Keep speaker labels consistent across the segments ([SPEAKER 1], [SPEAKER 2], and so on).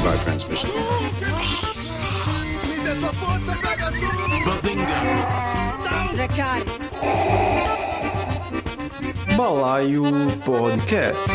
[SPEAKER 1] our transmission.
[SPEAKER 2] Balaio Podcast.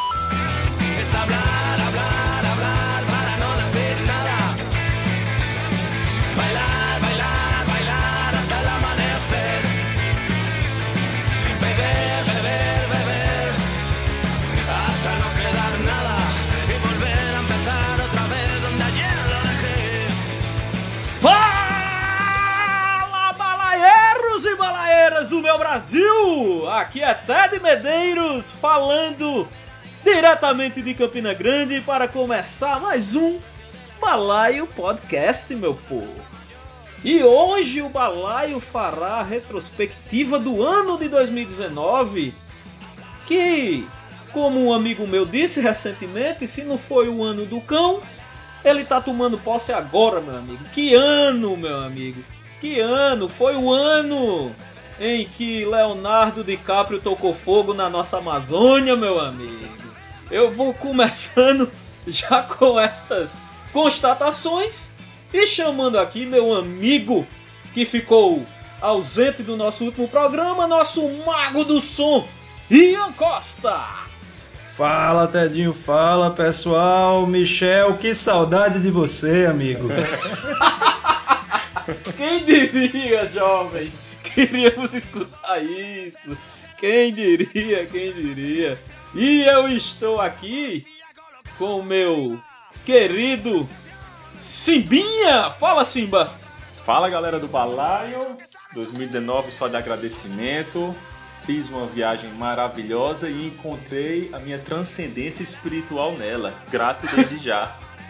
[SPEAKER 3] Do meu Brasil, aqui é Ted Medeiros falando diretamente de Campina Grande para começar mais um Balaio Podcast, meu povo. E hoje o Balaio fará a retrospectiva do ano de 2019, que, como um amigo meu disse recentemente, se não foi o ano do cão, ele tá tomando posse agora, meu amigo. Que ano, meu amigo, que ano, foi o ano em que Leonardo DiCaprio tocou fogo na nossa Amazônia, meu amigo. Eu vou começando já com essas constatações e chamando aqui meu amigo que ficou ausente do nosso último programa, nosso mago do som, Ian Costa.
[SPEAKER 2] Fala, Tedinho, fala, pessoal. Michel, que saudade de você, amigo.
[SPEAKER 3] Quem diria, jovem? Queríamos escutar isso. Quem diria, quem diria. E eu estou aqui com o meu querido Simbinha. Fala, Simba.
[SPEAKER 4] Fala, galera do Balaio. 2019 só de agradecimento. Fiz uma viagem maravilhosa e encontrei a minha transcendência espiritual nela. Grato desde já.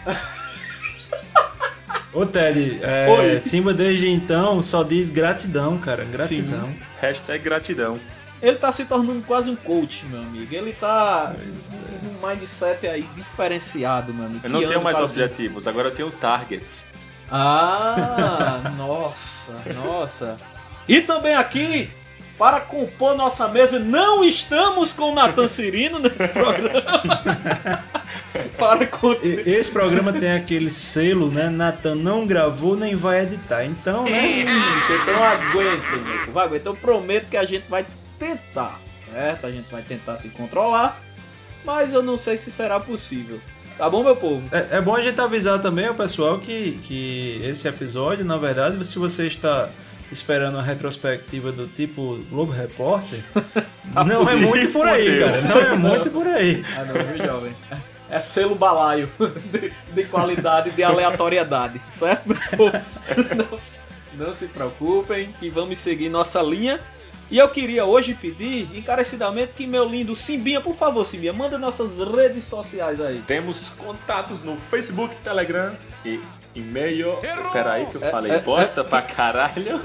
[SPEAKER 2] Ô Ted, Simba desde então só diz gratidão, cara, gratidão.
[SPEAKER 4] Sim. Hashtag gratidão.
[SPEAKER 3] Ele tá se tornando quase um coach, meu amigo. Ele tá num mindset aí diferenciado, meu amigo.
[SPEAKER 4] Eu não tenho mais objetivos, agora eu tenho targets.
[SPEAKER 3] Ah, nossa. E também aqui, para compor nossa mesa, não estamos com o Nathan Cirino nesse programa.
[SPEAKER 2] Esse programa tem aquele selo, né? Nathan não gravou nem vai editar. Então, né?
[SPEAKER 3] Então aguenta, amigo. Vai aguentar. Eu prometo que a gente vai tentar, certo? A gente vai tentar se controlar, mas eu não sei se será possível. Tá bom, meu povo?
[SPEAKER 2] É bom a gente avisar também ao pessoal que esse episódio, na verdade, se você está esperando uma retrospectiva do tipo Globo Repórter, não é muito por aí, cara. Não é muito por aí.
[SPEAKER 3] Ah, não, viu, jovem? É selo Balaio de qualidade, de aleatoriedade, certo? Não se preocupem que vamos seguir nossa linha. E eu queria hoje pedir encarecidamente que meu lindo Simbinha, por favor, Simbinha, manda nossas redes sociais aí.
[SPEAKER 4] Temos contatos no Facebook, Telegram e e-mail. Peraí que eu falei bosta pra caralho.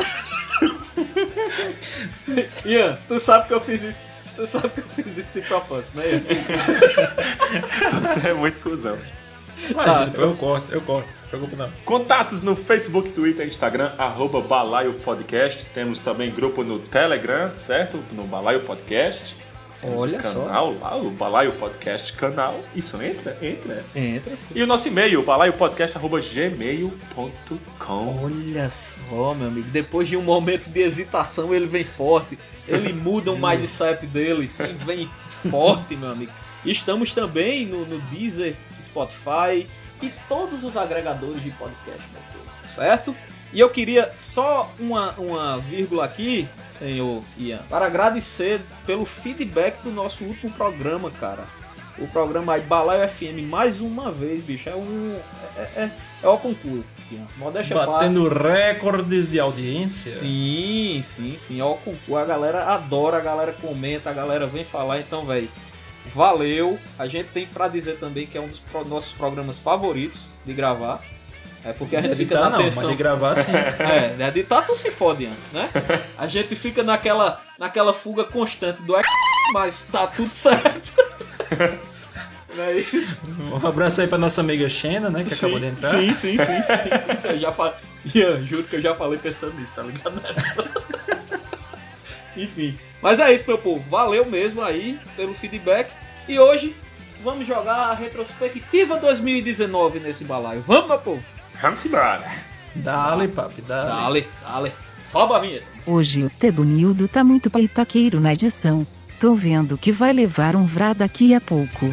[SPEAKER 3] Ian, tu sabe que eu fiz isso. Tu sabe que eu fiz isso de propósito, né, Ian?
[SPEAKER 4] Você é muito cuzão.
[SPEAKER 2] Imagina, eu corto, não se preocupe não.
[SPEAKER 4] Contatos no Facebook, Twitter e Instagram, @Balaio Podcast. Temos também grupo no Telegram, certo? No Balaio Podcast. Temos
[SPEAKER 3] Olha
[SPEAKER 4] o canal
[SPEAKER 3] só.
[SPEAKER 4] lá, o Balaio Podcast canal. Isso entra?
[SPEAKER 3] Entra. Sim.
[SPEAKER 4] E o nosso e-mail, balaiopodcast@gmail.com.
[SPEAKER 3] Olha só, meu amigo. Depois de um momento de hesitação, ele vem forte. Ele muda o mindset dele e vem forte, meu amigo. Estamos também no Deezer, Spotify e todos os agregadores de podcast, meu povo, certo? E eu queria só uma vírgula aqui, senhor Ian, para agradecer pelo feedback do nosso último programa, cara. O programa aí, Balaio FM, mais uma vez, bicho, é o concurso. Modéstia
[SPEAKER 2] batendo recordes de audiência.
[SPEAKER 3] Sim, é o concurso. A galera adora, a galera comenta, a galera vem falar, então, velho, valeu. A gente tem pra dizer também que é um dos nossos programas favoritos de gravar. É porque a gente fica na tensão.
[SPEAKER 2] Mas de gravar sim.
[SPEAKER 3] De editar tu se fode, né? A gente fica naquela fuga constante do mas tá tudo certo. Não é isso?
[SPEAKER 2] Um abraço aí pra nossa amiga Xena, né? Que acabou de entrar.
[SPEAKER 3] Sim. Eu já falei. Juro que eu já falei pensando nisso, tá ligado? Enfim. Mas é isso, meu povo. Valeu mesmo aí pelo feedback. E hoje vamos jogar a retrospectiva 2019 nesse balaio. Vamos, meu povo?
[SPEAKER 4] Vamos embora.
[SPEAKER 2] Dale, papi, dale.
[SPEAKER 3] Dale. Sobe a vinheta.
[SPEAKER 1] Hoje o T do Nildo tá muito paitaqueiro na edição. Tô vendo que vai levar um vrá daqui a pouco.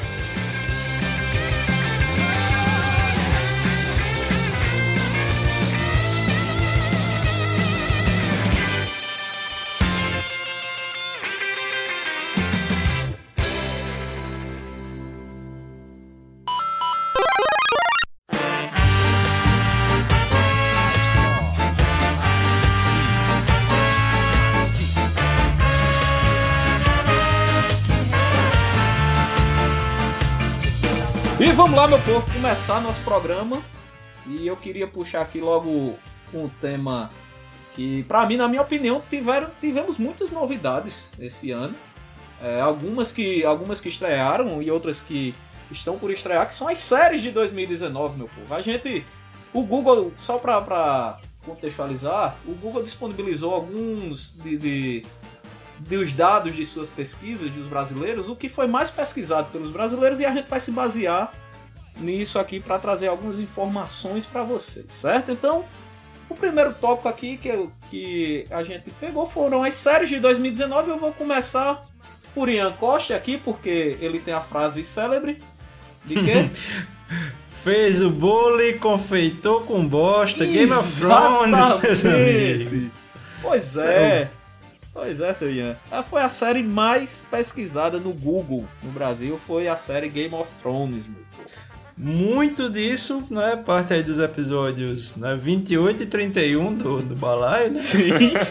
[SPEAKER 3] E vamos lá, meu povo, começar nosso programa. E eu queria puxar aqui logo um tema que, pra mim, na minha opinião, tivemos muitas novidades esse ano. Algumas que estrearam e outras que estão por estrear, que são as séries de 2019, meu povo. O Google, só pra contextualizar, o Google disponibilizou alguns dos dados de suas pesquisas dos brasileiros, o que foi mais pesquisado pelos brasileiros, e a gente vai se basear nisso aqui para trazer algumas informações para vocês, certo? Então, o primeiro tópico aqui que a gente pegou foram as séries de 2019. Eu vou começar por Ian Costa aqui, porque ele tem a frase célebre de quê?
[SPEAKER 2] Fez o bolo e confeitou com bosta. Game of Thrones, meus amigos.
[SPEAKER 3] Pois é. Pois é, seu Ian. Foi a série mais pesquisada no Google no Brasil, foi a série Game of Thrones, meu povo.
[SPEAKER 2] Muito disso, né, parte aí dos episódios, né, 28 e 31 do balaio, né?
[SPEAKER 3] Sim.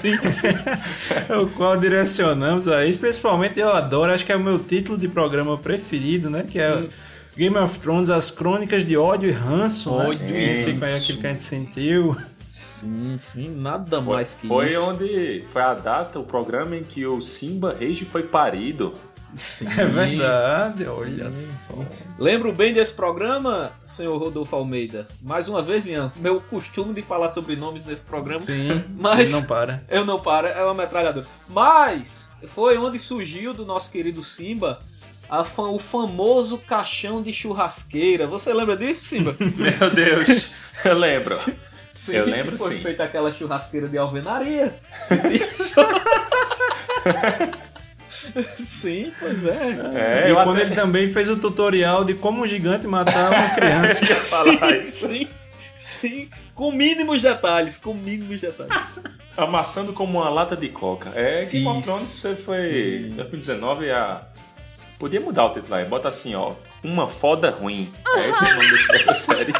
[SPEAKER 2] O qual direcionamos aí, principalmente eu adoro, acho que é o meu título de programa preferido, né, que é Game of Thrones, as crônicas de ódio e ranço, né, que significa aí aquilo que a gente sentiu.
[SPEAKER 3] Sim, nada mais que
[SPEAKER 4] foi
[SPEAKER 3] isso.
[SPEAKER 4] Foi a data, o programa em que o Simba Rage foi parido.
[SPEAKER 3] Sim.
[SPEAKER 2] É verdade, olha só.
[SPEAKER 3] Lembro bem desse programa, senhor Rodolfo Almeida. Mais uma vez, Ian, meu costume de falar sobre nomes nesse programa.
[SPEAKER 2] Sim,
[SPEAKER 3] mas
[SPEAKER 2] ele não para.
[SPEAKER 3] Eu não paro, é uma metralhadora. Mas foi onde surgiu do nosso querido Simba o famoso caixão de churrasqueira. Você lembra disso, Simba?
[SPEAKER 4] Meu Deus, eu lembro.
[SPEAKER 3] Sim,
[SPEAKER 4] eu lembro,
[SPEAKER 3] foi
[SPEAKER 4] sim.
[SPEAKER 3] Foi feita aquela churrasqueira de alvenaria. Sim, pois é.
[SPEAKER 2] E quando ele também fez o tutorial de como um gigante matava uma criança.
[SPEAKER 4] ia falar isso.
[SPEAKER 3] Sim, com mínimos detalhes.
[SPEAKER 4] Amassando como uma lata de coca. Game of
[SPEAKER 2] Isso.
[SPEAKER 4] Thrones foi 2019 Podia mudar o título aí, bota assim, ó. Uma foda ruim. É esse o nome dessa série.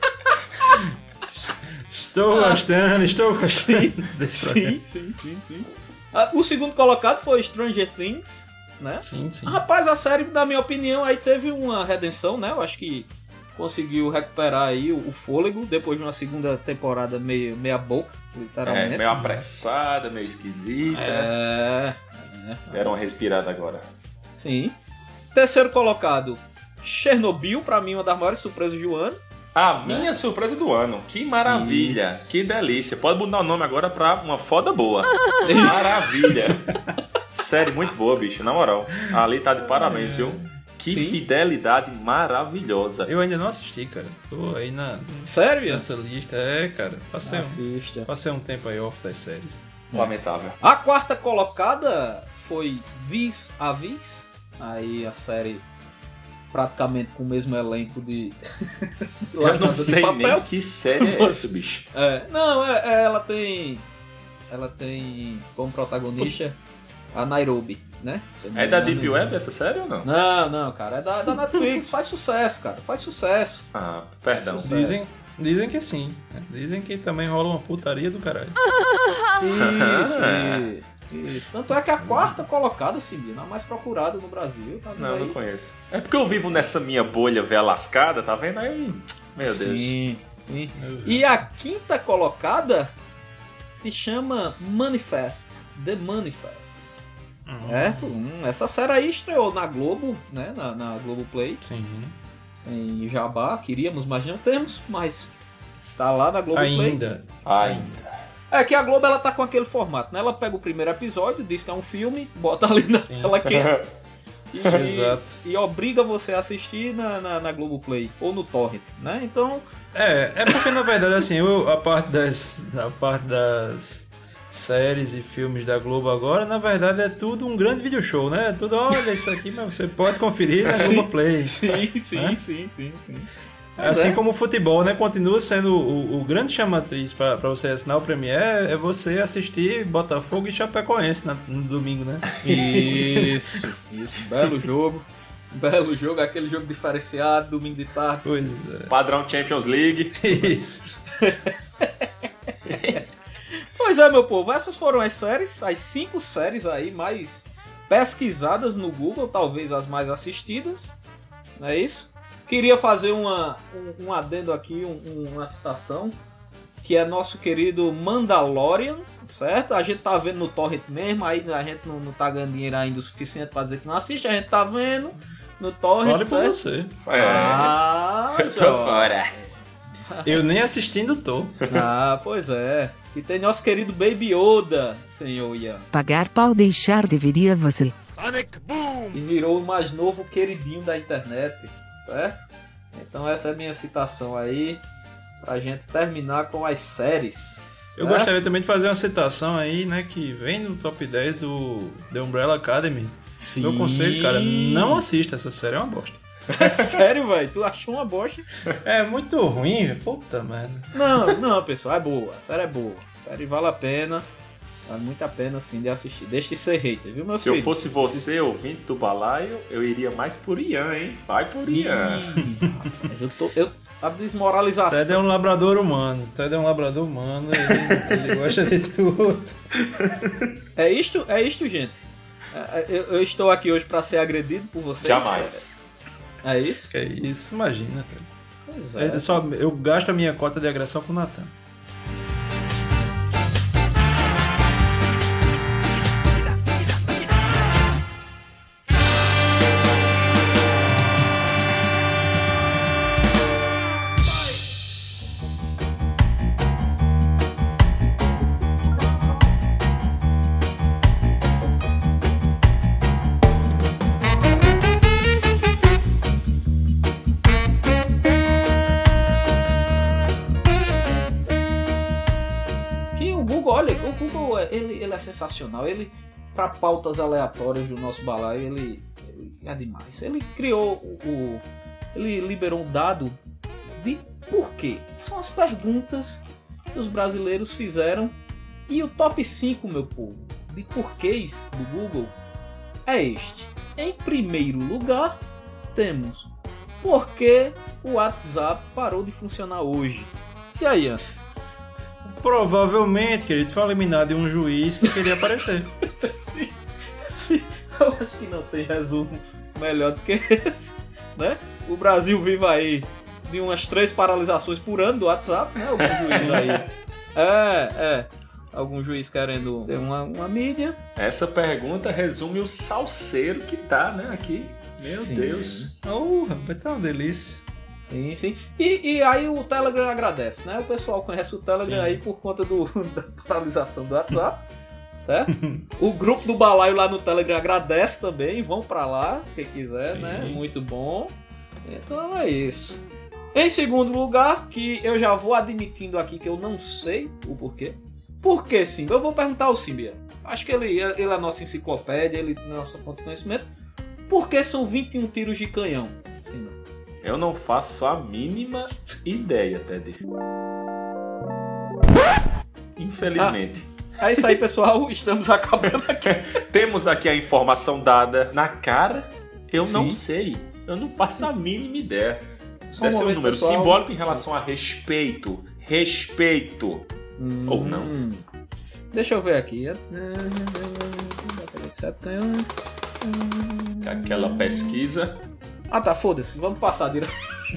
[SPEAKER 2] Estou gostando desse programa.
[SPEAKER 3] Sim. O segundo colocado foi Stranger Things, né?
[SPEAKER 2] Sim.
[SPEAKER 3] Rapaz, a série, na minha opinião, aí teve uma redenção, né? Eu acho que conseguiu recuperar aí o fôlego depois de uma segunda temporada meia boca, literalmente.
[SPEAKER 4] Meio apressada, meio esquisita. Deram uma respirada agora.
[SPEAKER 3] Sim. Terceiro colocado, Chernobyl, pra mim uma das maiores surpresas do ano.
[SPEAKER 4] A minha surpresa do ano. Que maravilha.
[SPEAKER 3] Isso.
[SPEAKER 4] Que delícia. Pode mudar o nome agora pra uma foda boa. Maravilha. Série muito boa, bicho. Na moral. Ali tá de parabéns, viu? Que fidelidade maravilhosa.
[SPEAKER 2] Eu ainda não assisti, cara. Tô aí
[SPEAKER 3] Sério?
[SPEAKER 2] nessa lista. Cara. Passei um tempo aí off das séries.
[SPEAKER 4] Lamentável.
[SPEAKER 3] A quarta colocada foi Vis a Vis. Aí a série praticamente com o mesmo elenco de
[SPEAKER 4] Eu não sei nem que série é essa, bicho.
[SPEAKER 3] Ela tem como protagonista a Nairobi, né?
[SPEAKER 4] É da Deep Web essa série ou não?
[SPEAKER 3] Não, cara, é da Netflix. Faz sucesso, cara, faz sucesso.
[SPEAKER 4] Ah, perdão.
[SPEAKER 2] Dizem que sim. Dizem que também rola uma putaria do caralho.
[SPEAKER 3] Isso. Tanto é que a quarta colocada, Simbi, a mais procurada no Brasil. Tá
[SPEAKER 4] não conheço. É porque eu vivo nessa minha bolha velha lascada, tá vendo aí? Meu Deus.
[SPEAKER 3] Sim. E a quinta colocada se chama Manifest. The Manifest. Certo? Essa série aí estreou na Globo, né? Na Globoplay.
[SPEAKER 2] Sim.
[SPEAKER 3] Sem jabá, queríamos, mas não temos. Mas tá lá na Globoplay.
[SPEAKER 4] Ainda.
[SPEAKER 3] É que a Globo, ela tá com aquele formato, né? Ela pega o primeiro episódio, diz que é um filme, bota ali na tela quente
[SPEAKER 2] Exato.
[SPEAKER 3] E obriga você a assistir na Globoplay ou no Torrent, né? Então...
[SPEAKER 2] É porque na verdade assim, a parte das séries e filmes da Globo agora, na verdade é tudo um grande video show, né? É tudo, olha isso aqui, mas você pode conferir na Globoplay.
[SPEAKER 3] Sim.
[SPEAKER 2] Assim como o futebol, né? Continua sendo o grande chamatriz para você assinar o Premiere, é você assistir Botafogo e Chapecoense no domingo, né?
[SPEAKER 3] Isso, belo jogo, aquele jogo diferenciado, domingo de tarde.
[SPEAKER 2] Pois é.
[SPEAKER 4] Padrão Champions League.
[SPEAKER 2] Isso.
[SPEAKER 3] Pois é, meu povo, essas foram as 5 séries aí mais pesquisadas no Google, talvez as mais assistidas, não é isso? Queria fazer um adendo aqui, uma citação, que é nosso querido Mandalorian, certo? A gente tá vendo no Torrent mesmo, aí a gente não tá ganhando dinheiro ainda o suficiente pra dizer que não assiste, a gente tá vendo no Torrent,
[SPEAKER 2] Fale
[SPEAKER 3] certo?
[SPEAKER 2] por você.
[SPEAKER 4] Eu tô fora.
[SPEAKER 2] Eu nem assistindo tô.
[SPEAKER 3] Pois é. E tem nosso querido Baby Yoda, senhor Ian.
[SPEAKER 1] Pagar pau deixar deveria você.
[SPEAKER 3] E virou o mais novo queridinho da internet, certo? Então essa é a minha citação aí, pra gente terminar com as séries.
[SPEAKER 2] Eu gostaria também de fazer uma citação aí, né, que vem no top 10 do The Umbrella Academy.
[SPEAKER 3] Sim.
[SPEAKER 2] Meu conselho, cara, não assista, essa série é uma bosta.
[SPEAKER 3] É sério, velho? Tu achou uma bosta?
[SPEAKER 2] É muito ruim, velho. Puta merda.
[SPEAKER 3] Não, pessoal, é boa. A série é boa. A série vale a pena. Vale muito a pena, assim, de assistir. Deixa de ser hater, viu, meu filho?
[SPEAKER 4] Se eu fosse você, ouvinte do Balaio, eu iria mais por Ian, hein? Vai por Ian.
[SPEAKER 3] Mas a desmoralização...
[SPEAKER 2] Ted é um labrador humano. Ele gosta de tudo.
[SPEAKER 3] É isto, gente. Eu estou aqui hoje pra ser agredido por vocês.
[SPEAKER 4] Jamais.
[SPEAKER 3] É isso?
[SPEAKER 2] Que é isso, imagina, Ted.
[SPEAKER 3] Pois é.
[SPEAKER 2] Eu gasto a minha cota de agressão com o Natan.
[SPEAKER 3] Ele é sensacional. Ele, para pautas aleatórias do nosso balaio, ele é demais. Ele criou ele liberou um dado de porquê. São as perguntas que os brasileiros fizeram. E o top 5, meu povo, de porquês do Google é este. Em primeiro lugar, temos por que o WhatsApp parou de funcionar hoje. E aí, Ian?
[SPEAKER 2] Provavelmente, querido, foi eliminado de um juiz que queria aparecer.
[SPEAKER 3] Sim. Eu acho que não tem resumo melhor do que esse, né? O Brasil vive aí de umas 3 paralisações por ano do WhatsApp, né? Algum juiz aí. Algum juiz querendo ter uma mídia.
[SPEAKER 4] Essa pergunta resume o salseiro que tá, né, aqui. Meu Deus.
[SPEAKER 2] Vai tá uma delícia.
[SPEAKER 3] Sim. E aí o Telegram agradece, né? O pessoal conhece o Telegram aí por conta da paralisação do WhatsApp, certo? O grupo do Balaio lá no Telegram agradece também, vão pra lá, quem quiser, né? Muito bom. Então é isso. Em segundo lugar, que eu já vou admitindo aqui que eu não sei o porquê. Por que sim? Eu vou perguntar ao Simbia. Acho que ele é a nossa enciclopédia, ele é a nossa fonte de conhecimento. Por que são 21 tiros de canhão? Sim,
[SPEAKER 4] eu não faço a mínima ideia, Ted. Infelizmente.
[SPEAKER 3] É isso aí, pessoal. Estamos acabando aqui.
[SPEAKER 4] Temos aqui a informação dada na cara. Eu não sei. Eu não faço a mínima ideia. Deve ser um número pessoal, simbólico em relação a respeito. Respeito. Ou não.
[SPEAKER 3] Deixa eu ver aqui.
[SPEAKER 4] Aquela pesquisa.
[SPEAKER 3] Ah tá, foda-se, vamos passar direto.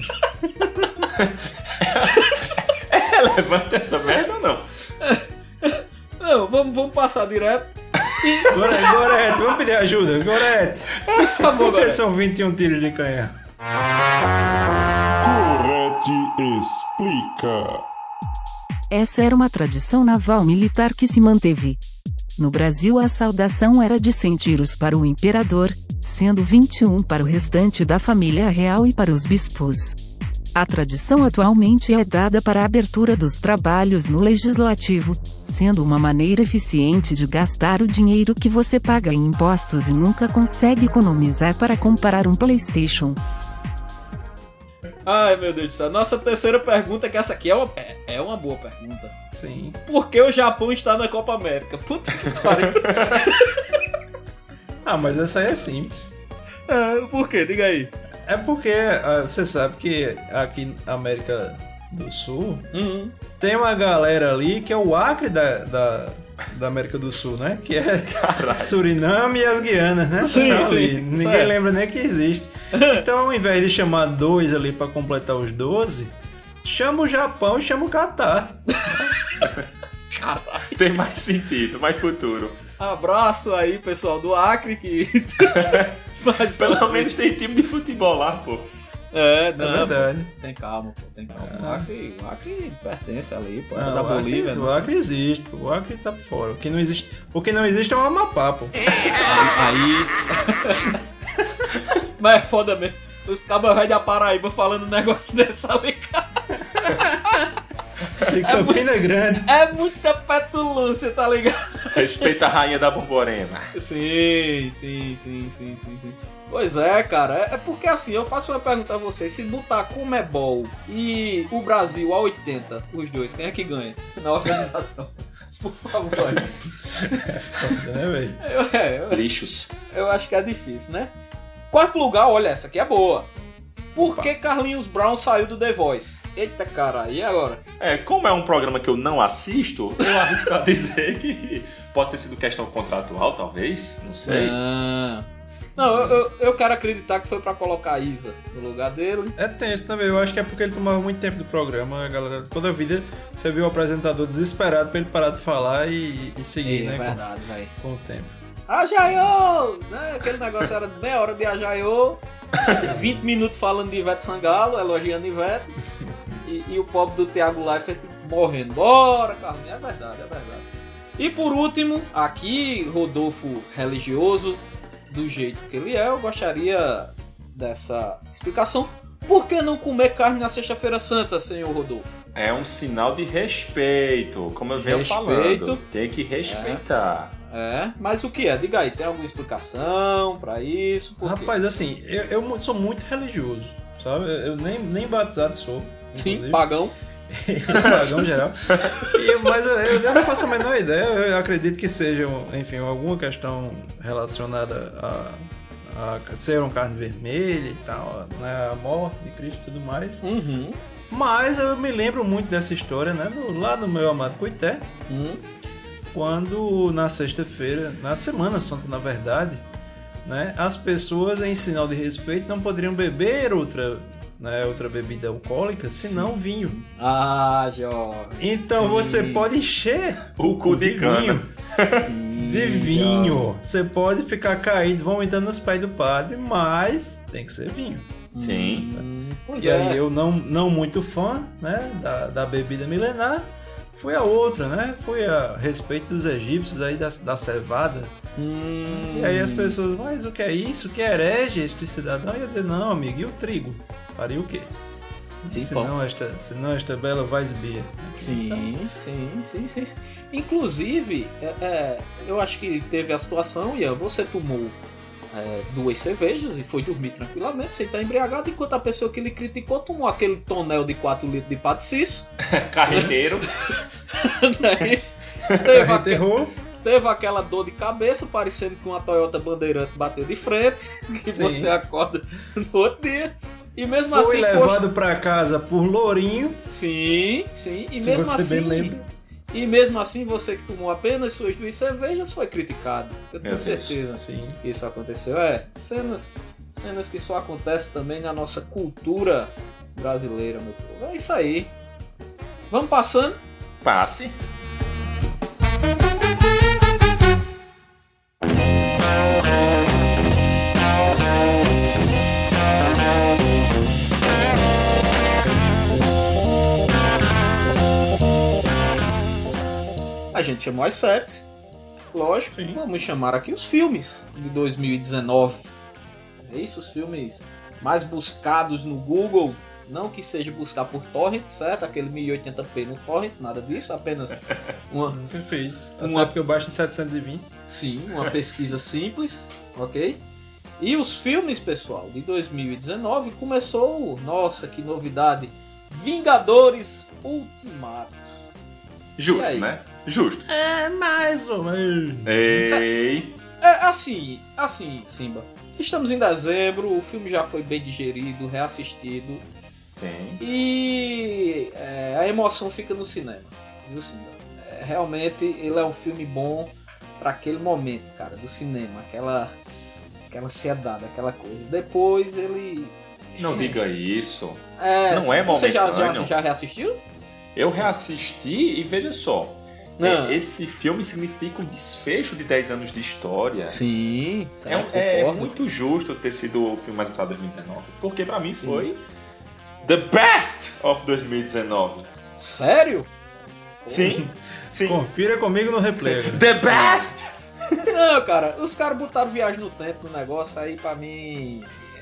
[SPEAKER 4] Levanta essa merda ou não?
[SPEAKER 3] Não, vamos passar direto.
[SPEAKER 2] Gorete, vamos pedir ajuda. Gorete,
[SPEAKER 3] por favor, Gorete.
[SPEAKER 2] São 21 tiros de canhão.
[SPEAKER 5] Gorete explica.
[SPEAKER 1] Essa era uma tradição naval militar que se manteve No Brasil a saudação era de 100 tiros para o imperador, sendo 21 para o restante da família real e para os bispos. A tradição atualmente é dada para a abertura dos trabalhos no legislativo, sendo uma maneira eficiente de gastar o dinheiro que você paga em impostos e nunca consegue economizar para comprar um PlayStation.
[SPEAKER 3] Ai, meu Deus do céu. Nossa terceira pergunta, que essa aqui é uma boa pergunta.
[SPEAKER 2] Sim.
[SPEAKER 3] Por que o Japão está na Copa América? Puta que pariu.
[SPEAKER 2] Ah, mas essa aí é simples.
[SPEAKER 3] Por quê? Diga aí.
[SPEAKER 2] É porque você sabe que aqui na América do Sul tem uma galera ali que é o Acre da América do Sul, né? Que é Suriname e as Guianas, né?
[SPEAKER 3] Sim,
[SPEAKER 2] ali.
[SPEAKER 3] sim.
[SPEAKER 2] Ninguém
[SPEAKER 3] Certo.
[SPEAKER 2] lembra nem que existe. Então, ao invés de chamar 2 ali pra completar os 12, chama o Japão e chama o Catar.
[SPEAKER 4] Tem mais sentido, mais futuro.
[SPEAKER 3] Abraço aí, pessoal do Acre, que... Mas,
[SPEAKER 4] Pelo menos tem time de futebol lá, pô.
[SPEAKER 3] É
[SPEAKER 2] verdade.
[SPEAKER 3] Pô, tem calma, pô, tem calma. O Acre pertence ali, pô. É
[SPEAKER 2] Não,
[SPEAKER 3] da
[SPEAKER 2] o Acre-
[SPEAKER 3] Bolívia.
[SPEAKER 2] o
[SPEAKER 3] não sei.
[SPEAKER 2] Acre existe, pô. O Acre tá por fora. O que não existe é o Amapá, pô.
[SPEAKER 3] Aí... Mas é foda mesmo. Os cabas velhos da Paraíba falando um negócio desse ali, cara.
[SPEAKER 2] De Campina Grande.
[SPEAKER 3] É muita petulância, tá ligado?
[SPEAKER 4] Respeita a rainha da Borborema.
[SPEAKER 3] Sim. Pois é, cara. É porque assim, eu faço uma pergunta a vocês. Se botar Comebol e o Brasil a 80, os dois, quem é que ganha na organização? Por favor.
[SPEAKER 2] É foda, né, velho?
[SPEAKER 4] Lixos.
[SPEAKER 3] Eu acho que é difícil, né? Quarto lugar, olha, essa aqui é boa. Por que Carlinhos Brown saiu do The Voice? Eita, cara, e agora?
[SPEAKER 4] Como é um programa que eu não assisto, eu arrisco a dizer que pode ter sido questão contratual, talvez. Não sei.
[SPEAKER 3] Não, eu quero acreditar que foi pra colocar a Isa no lugar dele.
[SPEAKER 2] É tenso também, eu acho que é porque ele tomava muito tempo do programa, a galera, toda a vida você viu o apresentador desesperado pra ele parar de falar e seguir, né?
[SPEAKER 3] É verdade, velho.
[SPEAKER 2] Com o tempo.
[SPEAKER 3] Ajaiô! Né? Aquele negócio era meia hora de Ajaiô, 20 minutos falando de Ivete Sangalo, elogiando Ivete, e o pobre do Thiago Leifert morrendo. Bora, Carlinhos, é verdade. E por último, aqui, Rodolfo religioso, do jeito que ele é, eu gostaria dessa explicação. Por que não comer carne na Sexta-feira Santa, senhor Rodolfo?
[SPEAKER 4] É um sinal de respeito, como eu venho falando. Tem que respeitar.
[SPEAKER 3] Mas o que é? Diga aí, tem alguma explicação pra isso? Por quê?
[SPEAKER 2] Rapaz, assim, eu sou muito religioso, sabe? Eu nem batizado sou.
[SPEAKER 3] Sim,
[SPEAKER 2] inclusive.
[SPEAKER 3] pagão.
[SPEAKER 2] Pagão geral. Mas eu não faço a menor ideia. Eu acredito que seja, enfim, alguma questão relacionada a ser uma carne vermelha e tal, né? A morte de Cristo e tudo mais. Mas eu me lembro muito dessa história, né? Lá no meu amado Coité, quando na sexta-feira, na Semana Santa, na verdade, né? As pessoas, em sinal de respeito, não poderiam beber outra bebida alcoólica, senão vinho.
[SPEAKER 3] Ah, jovem.
[SPEAKER 2] Então você pode encher
[SPEAKER 4] O cu de cana.
[SPEAKER 2] de vinho. Você pode ficar caído, vomitando nos pés do padre, mas tem que ser vinho.
[SPEAKER 4] Sim.
[SPEAKER 3] Pois
[SPEAKER 2] E aí eu não muito fã, né, da bebida milenar, fui a outra, né? Fui a respeito dos egípcios aí da cevada. E aí as pessoas, mas o que é isso? O que é herege este cidadão? E eu ia dizer, não, amigo, e o trigo? Faria o quê?
[SPEAKER 3] Sim,
[SPEAKER 2] Senão esta bela Weissbier.
[SPEAKER 3] Sim. Inclusive, eu acho que teve a situação, Ian, você tomou 2 cervejas e foi dormir tranquilamente, sem estar embriagado, enquanto a pessoa que lhe criticou tomou aquele tonel de 4 litros de patiço.
[SPEAKER 4] Carreteiro.
[SPEAKER 3] Não é isso? Teve aquela dor de cabeça, parecendo que uma Toyota Bandeirante bateu de frente, que
[SPEAKER 2] Sim.
[SPEAKER 3] você acorda no outro dia. E mesmo
[SPEAKER 2] Foi
[SPEAKER 3] assim,
[SPEAKER 2] levado pra casa por Lourinho.
[SPEAKER 3] Sim. E
[SPEAKER 2] Se
[SPEAKER 3] mesmo
[SPEAKER 2] você
[SPEAKER 3] assim,
[SPEAKER 2] bem lembra.
[SPEAKER 3] E mesmo assim, você que tomou apenas suas 2 cervejas foi criticado. Eu tenho
[SPEAKER 4] Meu Deus.
[SPEAKER 3] certeza
[SPEAKER 2] Sim.
[SPEAKER 3] que isso aconteceu. Cenas que só acontecem também na nossa cultura brasileira, meu povo. É isso aí. Vamos passando.
[SPEAKER 4] Passe.
[SPEAKER 3] A gente chamou as séries. lógico,
[SPEAKER 2] Sim.
[SPEAKER 3] vamos chamar aqui os filmes de 2019. É isso, os filmes mais buscados no Google. Não que seja buscar por torrent, certo? Aquele 1080p no torrent, nada disso, apenas uma...
[SPEAKER 2] Nunca fiz.
[SPEAKER 3] Uma-
[SPEAKER 2] Até porque eu baixo em 720.
[SPEAKER 3] Sim, uma pesquisa simples, ok? E os filmes, pessoal, de 2019 começou, nossa, que novidade, Vingadores Ultimato. E
[SPEAKER 4] Justo,
[SPEAKER 3] aí?
[SPEAKER 4] né? Justo.
[SPEAKER 2] É mais ou menos.
[SPEAKER 4] Ei.
[SPEAKER 3] É assim, Simba. Estamos em dezembro, o filme já foi bem digerido, reassistido
[SPEAKER 4] Sim.
[SPEAKER 3] e a emoção fica no cinema, viu, Simba? Realmente ele é um filme bom para aquele momento, cara, do cinema, aquela ansiedade, aquela coisa. Depois ele...
[SPEAKER 4] Não diga isso.
[SPEAKER 3] Não
[SPEAKER 4] é
[SPEAKER 3] Você
[SPEAKER 4] momentâneo.
[SPEAKER 3] já reassistiu?
[SPEAKER 4] Eu reassisti e veja só.
[SPEAKER 3] Não.
[SPEAKER 4] Esse filme significa um desfecho de 10 anos de história.
[SPEAKER 3] Sim, certo,
[SPEAKER 4] É
[SPEAKER 3] concordo.
[SPEAKER 4] muito justo ter sido o filme mais votado de 2019. Porque pra mim foi the best of 2019.
[SPEAKER 3] Sério?
[SPEAKER 4] Sim, sim.
[SPEAKER 2] Confira comigo no replay agora.
[SPEAKER 4] The best!
[SPEAKER 3] Não, cara, os caras botaram viagem no tempo no negócio, aí pra mim...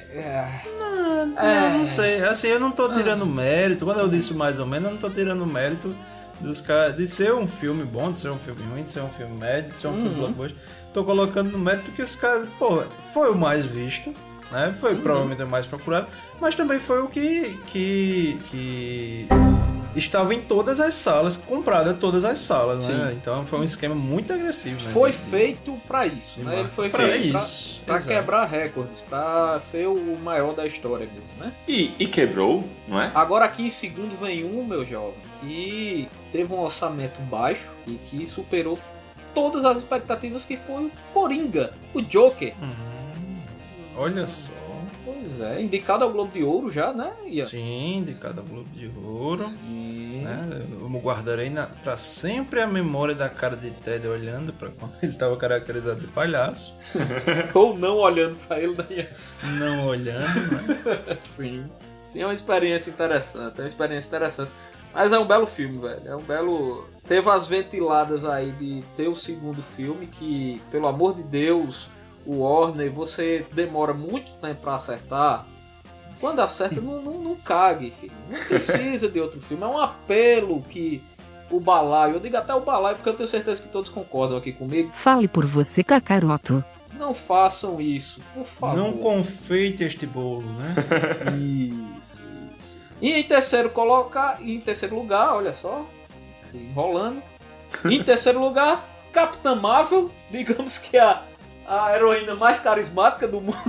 [SPEAKER 2] Não sei. Assim, eu não tô tirando mérito. Quando eu disse mais ou menos, eu não tô tirando mérito dos caras de ser um filme bom, de ser um filme ruim, de ser um filme médio, de ser um filme blockbuster. Tô colocando no mérito que os caras, pô, foi o mais visto, né? Foi provavelmente o mais procurado, mas também foi o que estava em todas as salas, comprado em todas as salas, né?
[SPEAKER 3] Sim.
[SPEAKER 2] Então foi um esquema muito agressivo, né?
[SPEAKER 3] Foi feito pra isso, né? Ele foi
[SPEAKER 2] Pra
[SPEAKER 3] feito
[SPEAKER 2] isso,
[SPEAKER 3] pra
[SPEAKER 2] exato.
[SPEAKER 3] quebrar recordes, pra ser o maior da história mesmo, né?
[SPEAKER 4] E quebrou, não é?
[SPEAKER 3] Agora aqui em segundo vem meu jovem, que teve um orçamento baixo e que superou todas as expectativas, que foi o Coringa, o Joker.
[SPEAKER 2] Olha só.
[SPEAKER 3] Pois é, indicado ao Globo de Ouro já, né, Ian?
[SPEAKER 2] Sim, de cada Globo de Ouro.
[SPEAKER 3] Sim.
[SPEAKER 2] Né? Eu me guardarei pra sempre a memória da cara de Ted olhando pra quando ele tava caracterizado de palhaço.
[SPEAKER 3] Ou não olhando pra ele, né?
[SPEAKER 2] Não olhando, né?
[SPEAKER 3] Sim. Sim, é uma experiência interessante, Mas é um belo filme, velho. É um belo... Teve as ventiladas aí de ter o segundo filme, que, pelo amor de Deus, o Warner, você demora muito tempo pra acertar. Quando acerta, não cague, filho. Não precisa de outro filme. É um apelo que o Balaio... Eu digo até o Balaio, porque eu tenho certeza que todos concordam aqui comigo.
[SPEAKER 1] Fale por você, Kakaroto.
[SPEAKER 3] Não façam isso, por favor.
[SPEAKER 2] Não confeite este bolo, né?
[SPEAKER 3] Isso. E em terceiro lugar, olha só, se enrolando. Em terceiro lugar, Capitã Marvel, digamos que a heroína mais carismática do mundo.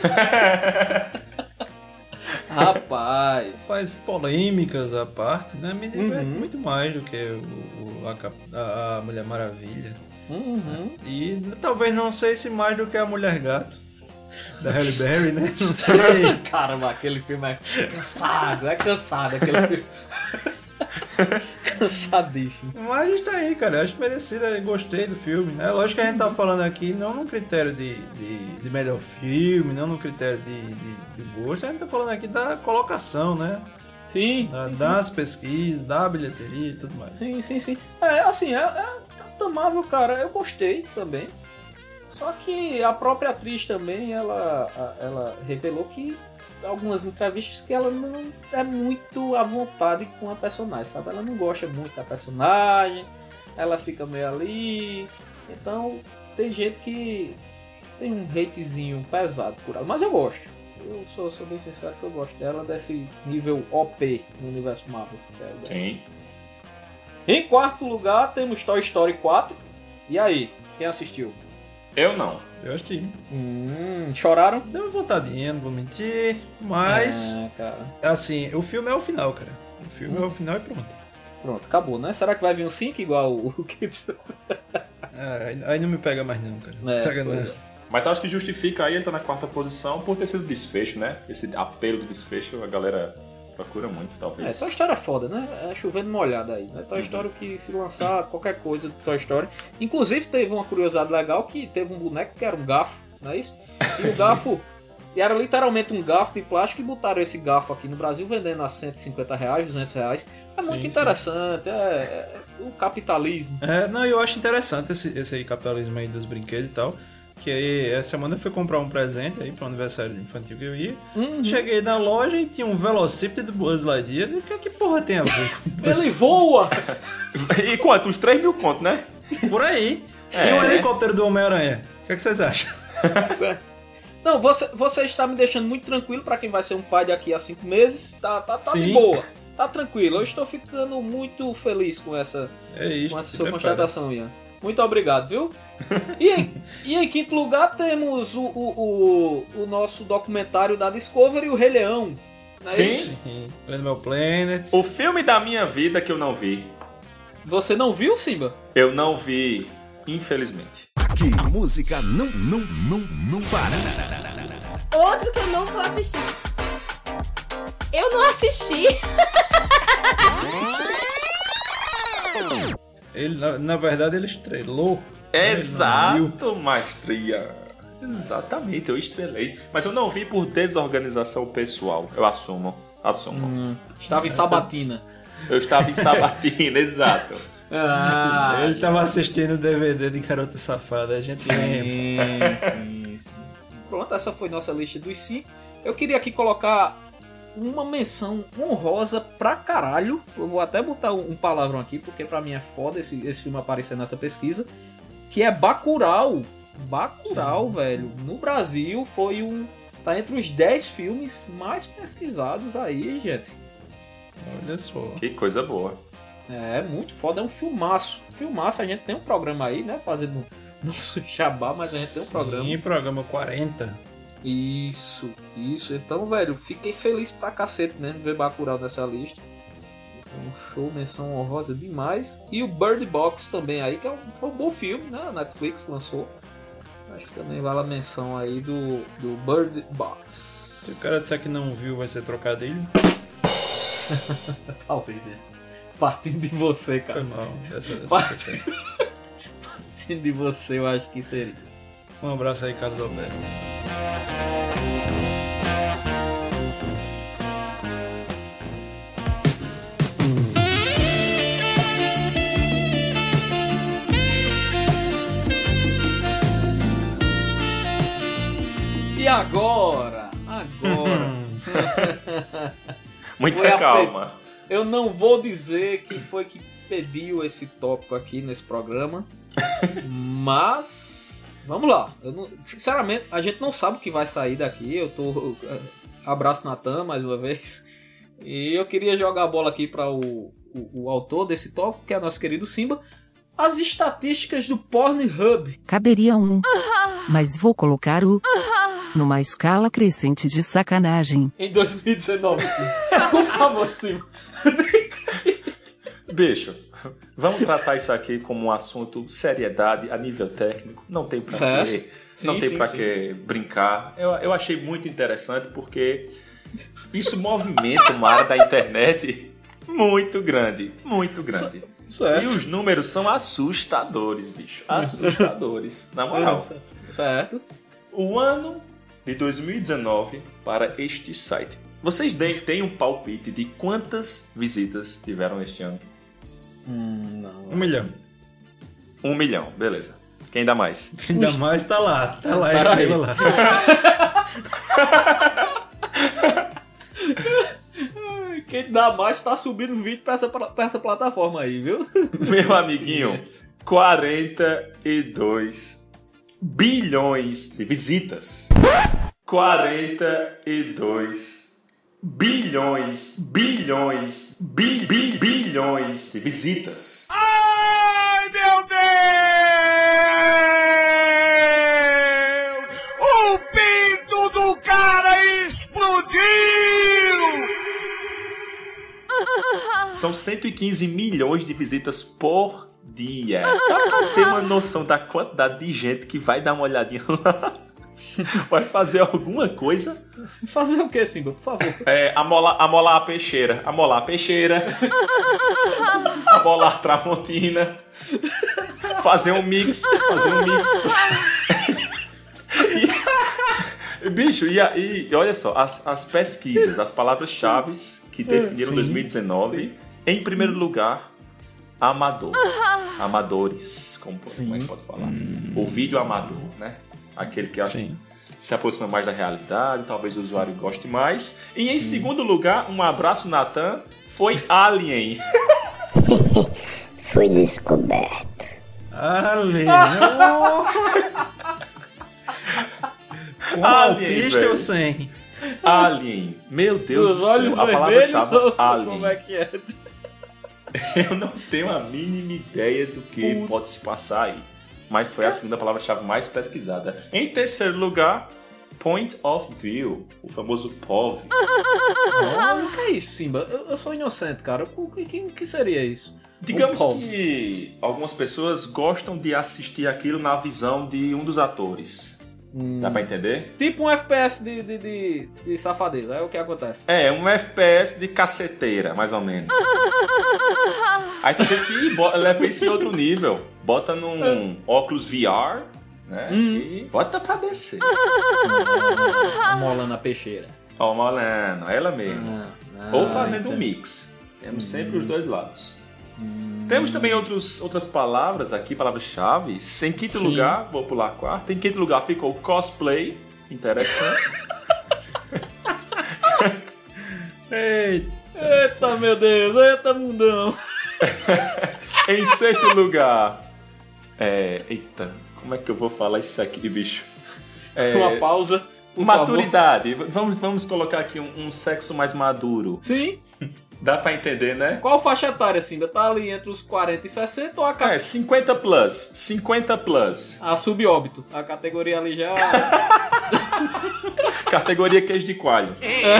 [SPEAKER 3] Rapaz.
[SPEAKER 2] Faz polêmicas à parte, né? Me diverte muito mais do que a Mulher Maravilha. E talvez não sei se mais do que a Mulher Gato. Da Halle Berry, né? Não sei.
[SPEAKER 3] Caramba, aquele filme é cansado aquele filme. Cansadíssimo.
[SPEAKER 2] Mas está aí, cara. Acho merecido. Eu gostei do filme, né? Lógico que a gente tá falando aqui não no critério de melhor filme, não no critério de gosto. A gente tá falando aqui da colocação, né?
[SPEAKER 3] Sim.
[SPEAKER 2] Das pesquisas, da bilheteria e tudo mais.
[SPEAKER 3] Sim. É assim, Capitã Marvel, cara, eu gostei também. Só que a própria atriz também, ela revelou que algumas entrevistas que ela não é muito à vontade com a personagem, sabe? Ela não gosta muito da personagem, ela fica meio ali. Então tem gente que tem um hatezinho pesado por ela, mas eu gosto. Eu sou bem sincero que eu gosto dela, desse nível OP no universo Marvel.
[SPEAKER 4] Sim.
[SPEAKER 3] Em quarto lugar temos Toy Story 4. E aí, quem assistiu?
[SPEAKER 4] Eu não.
[SPEAKER 2] Eu assisti.
[SPEAKER 3] Choraram?
[SPEAKER 2] Deu uma vontadinha, não vou mentir. Mas,
[SPEAKER 3] Cara.
[SPEAKER 2] assim, o filme é o final, cara. O filme é o final e pronto.
[SPEAKER 3] Pronto, acabou, né? Será que vai vir um 5 igual o Kids?
[SPEAKER 2] Aí não me pega mais não, cara. Pega não.
[SPEAKER 4] Mas eu acho que justifica aí ele tá na quarta posição por ter sido desfecho, né? Esse apelo do desfecho a galera procura muito, talvez.
[SPEAKER 3] Toy Story é foda, né? É chovendo molhada aí, né? Toy Story que se lançar qualquer coisa do Toy Story. Inclusive teve uma curiosidade legal que teve um boneco que era um garfo, não é isso? E o garfo E era literalmente um garfo de plástico e botaram esse garfo aqui no Brasil vendendo a R$150, R$200. É muito interessante, é o capitalismo.
[SPEAKER 2] Não, eu acho interessante esse aí, capitalismo aí dos brinquedos e tal. Que aí, essa semana eu fui comprar um presente aí pro aniversário infantil que eu ia. Cheguei na loja e tinha um velocípede do Buzz Lightyear. Que porra tem a ver com Buzz?
[SPEAKER 3] Ele voa!
[SPEAKER 4] E quanto? Uns 3 mil conto, né?
[SPEAKER 2] Por aí. E o helicóptero do Homem-Aranha? O que vocês acham?
[SPEAKER 3] Não, você está me deixando muito tranquilo pra quem vai ser um pai daqui a 5 meses. Tá de
[SPEAKER 2] Sim.
[SPEAKER 3] boa. Tá tranquilo. Eu estou ficando muito feliz com essa sua constatação, Ian. Muito obrigado, viu? E em quinto lugar temos o nosso documentário da Discovery, o Rei Leão. Não é
[SPEAKER 4] Sim.
[SPEAKER 3] isso?
[SPEAKER 2] Sim. Animal Planet.
[SPEAKER 4] O filme da minha vida que eu não vi.
[SPEAKER 3] Você não viu, Simba?
[SPEAKER 4] Eu não vi, infelizmente.
[SPEAKER 5] Aqui, música não para.
[SPEAKER 6] Outro que eu não vou assistir. Eu não assisti.
[SPEAKER 2] Ele, na verdade, ele estrelou.
[SPEAKER 4] Exato, mastria. Exatamente, eu estrelei. Mas eu não vi por desorganização pessoal. Eu assumo.
[SPEAKER 3] Estava em Sabatina.
[SPEAKER 4] Eu estava em Sabatina, exato.
[SPEAKER 2] Ele estava assistindo o DVD de Garota Safada. A gente lembra.
[SPEAKER 3] Sim. Pronto, essa foi nossa lista dos 5. Eu queria aqui colocar uma menção honrosa pra caralho. Eu vou até botar um palavrão aqui, porque pra mim é foda esse filme aparecer nessa pesquisa. Que é Bacurau. Bacurau, velho. No Brasil foi tá entre os 10 filmes mais pesquisados aí, gente.
[SPEAKER 2] Olha só.
[SPEAKER 4] Que coisa boa.
[SPEAKER 3] É, muito foda. É um filmaço. Filmaço, a gente tem um programa aí, né? Fazendo nosso jabá, mas a gente tem um programa.
[SPEAKER 2] Sim, programa 40.
[SPEAKER 3] Isso. Então, velho, fiquei feliz pra cacete, né? De ver Bacurau nessa lista. Um show, menção honrosa demais. E o Bird Box também aí, que foi um bom filme, né? A Netflix lançou. Acho que também vale a menção aí do Bird Box.
[SPEAKER 2] Se o cara disser que não viu, vai ser trocadilho.
[SPEAKER 3] Talvez, é. Partindo de você, cara.
[SPEAKER 2] Foi mal.
[SPEAKER 3] Partindo de você, eu acho que seria.
[SPEAKER 2] Um abraço aí, Carlos Alberto.
[SPEAKER 3] E agora?
[SPEAKER 4] Muita calma.
[SPEAKER 3] Eu não vou dizer quem foi que pediu esse tópico aqui nesse programa, mas vamos lá. Sinceramente, a gente não sabe o que vai sair daqui. Abraço Natan mais uma vez. E eu queria jogar a bola aqui para o autor desse tópico, que é nosso querido Simba. As estatísticas do Pornhub.
[SPEAKER 1] Caberia mas vou colocar numa escala crescente de sacanagem.
[SPEAKER 3] Em 2019. Por favor, Simba.
[SPEAKER 4] Bicho, vamos tratar isso aqui como um assunto seriedade a nível técnico. Não tem pra quê. Não tem pra que brincar. Eu achei muito interessante porque isso movimenta uma área da internet muito grande. Muito grande.
[SPEAKER 3] Certo.
[SPEAKER 4] E os números são assustadores, bicho. Assustadores. Na moral.
[SPEAKER 3] Certo.
[SPEAKER 4] O ano de 2019 para este site. Vocês têm um palpite de quantas visitas tiveram este ano?
[SPEAKER 3] Não.
[SPEAKER 2] 1 milhão.
[SPEAKER 4] 1 milhão, beleza. Quem dá mais?
[SPEAKER 2] Quem dá mais tá lá. Tá lá, escreva lá.
[SPEAKER 3] Quem dá mais tá subindo vídeo pra essa plataforma aí, viu?
[SPEAKER 4] Meu amiguinho, 42 bilhões de visitas. 42 bilhões de visitas.
[SPEAKER 5] Ai, meu Deus! O pinto do cara explodiu!
[SPEAKER 4] São 115 milhões de visitas por dia. Dá pra ter uma noção da quantidade de gente que vai dar uma olhadinha lá? Vai fazer alguma coisa?
[SPEAKER 3] Fazer o que, Simba? Por favor.
[SPEAKER 4] Amolar a peixeira. Amolar a peixeira. Amolar a tramontina. Fazer um mix. Bicho, e olha só, as pesquisas, as palavras-chave que definiram 2019, em primeiro lugar, amador. Amadores, como é que pode falar? O vídeo amador, né? Aquele que se aproxima mais da realidade, talvez o usuário goste mais. E em segundo lugar, um abraço, Natan, foi Alien.
[SPEAKER 7] Foi descoberto.
[SPEAKER 2] Alien. Com alpiste ou sem?
[SPEAKER 4] Alien. Meu Deus do céu. A palavra-chave Alien.
[SPEAKER 3] Como é que é?
[SPEAKER 4] Eu não tenho a mínima ideia do que pode se passar aí. Mas foi a segunda palavra-chave mais pesquisada. Em terceiro lugar, Point of View. O famoso POV.
[SPEAKER 3] O que é isso, Simba? Eu sou inocente, cara. O que seria isso?
[SPEAKER 4] Digamos que algumas pessoas gostam de assistir aquilo na visão de um dos atores. Dá pra entender?
[SPEAKER 3] Tipo um FPS de safadeza, é o que acontece.
[SPEAKER 4] É, um FPS de caceteira, mais ou menos. Aí tem gente que leva isso em outro nível. Bota num óculos VR, né? E bota pra descer.
[SPEAKER 3] Molando a peixeira.
[SPEAKER 4] Ó, molando, ela mesmo. Ou fazendo um mix. Temos sempre os dois lados. Temos também outras palavras aqui, palavras-chave. Em quinto lugar, vou pular quarto. Em quinto lugar ficou cosplay. Interessante.
[SPEAKER 3] Eita, meu Deus. Eita, mundão.
[SPEAKER 4] Em sexto lugar... Eita, como é que eu vou falar isso aqui, bicho?
[SPEAKER 3] Uma pausa.
[SPEAKER 4] Maturidade. Vamos colocar aqui um sexo mais maduro.
[SPEAKER 3] Sim.
[SPEAKER 4] Dá pra entender, né?
[SPEAKER 3] Qual faixa etária, Simba? Tá ali entre os 40 e 60 ou a
[SPEAKER 4] 50 plus. 50 plus.
[SPEAKER 3] A subóbito. A categoria ali já...
[SPEAKER 4] Categoria queijo de coalho.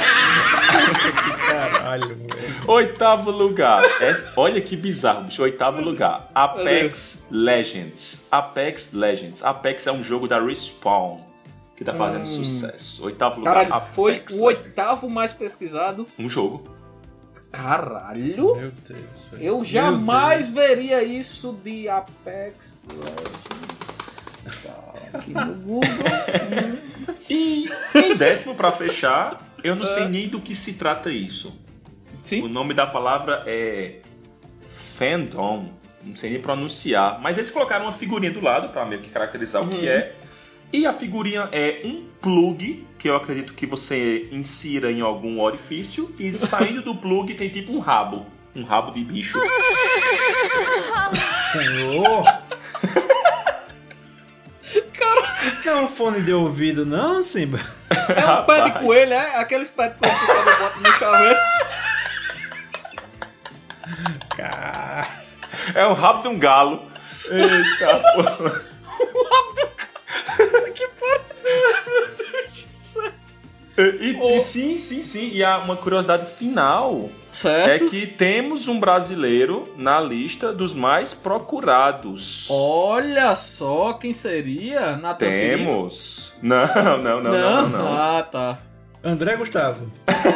[SPEAKER 2] Caralho, velho.
[SPEAKER 4] Oitavo lugar. Olha que bizarro, bicho. Oitavo lugar. Apex Legends. Apex Legends. Apex é um jogo da Respawn que tá fazendo sucesso. Oitavo lugar.
[SPEAKER 3] Caralho,
[SPEAKER 4] Apex
[SPEAKER 3] foi
[SPEAKER 4] Legends.
[SPEAKER 3] o oitavo mais pesquisado.
[SPEAKER 4] Um jogo.
[SPEAKER 3] Caralho!
[SPEAKER 2] Meu Deus.
[SPEAKER 3] Eu jamais veria isso de Apex Legends. Aqui no Google.
[SPEAKER 4] E em décimo, pra fechar, eu não sei nem do que se trata isso.
[SPEAKER 3] Sim?
[SPEAKER 4] O nome da palavra é fandom. Não sei nem pronunciar. Mas eles colocaram uma figurinha do lado pra meio que caracterizar o que é. E a figurinha é um plug, que eu acredito que você insira em algum orifício, e saindo do plug tem tipo um rabo de bicho.
[SPEAKER 2] Senhor! Cara, não é um fone de ouvido não, Simba?
[SPEAKER 3] É um pé de coelho, é? Aqueles pés de coelho que o cara bota no chaveiro.
[SPEAKER 4] É o rabo de um galo. Eita, porra.
[SPEAKER 3] O rabo do cara. Que porra. Meu Deus do céu.
[SPEAKER 4] Sim. E há uma curiosidade final.
[SPEAKER 3] Certo.
[SPEAKER 4] É que temos um brasileiro na lista dos mais procurados.
[SPEAKER 3] Olha só, quem seria? Natan
[SPEAKER 4] Temos.
[SPEAKER 3] Cirino?
[SPEAKER 4] Não.
[SPEAKER 3] Ah, tá.
[SPEAKER 2] André Gustavo.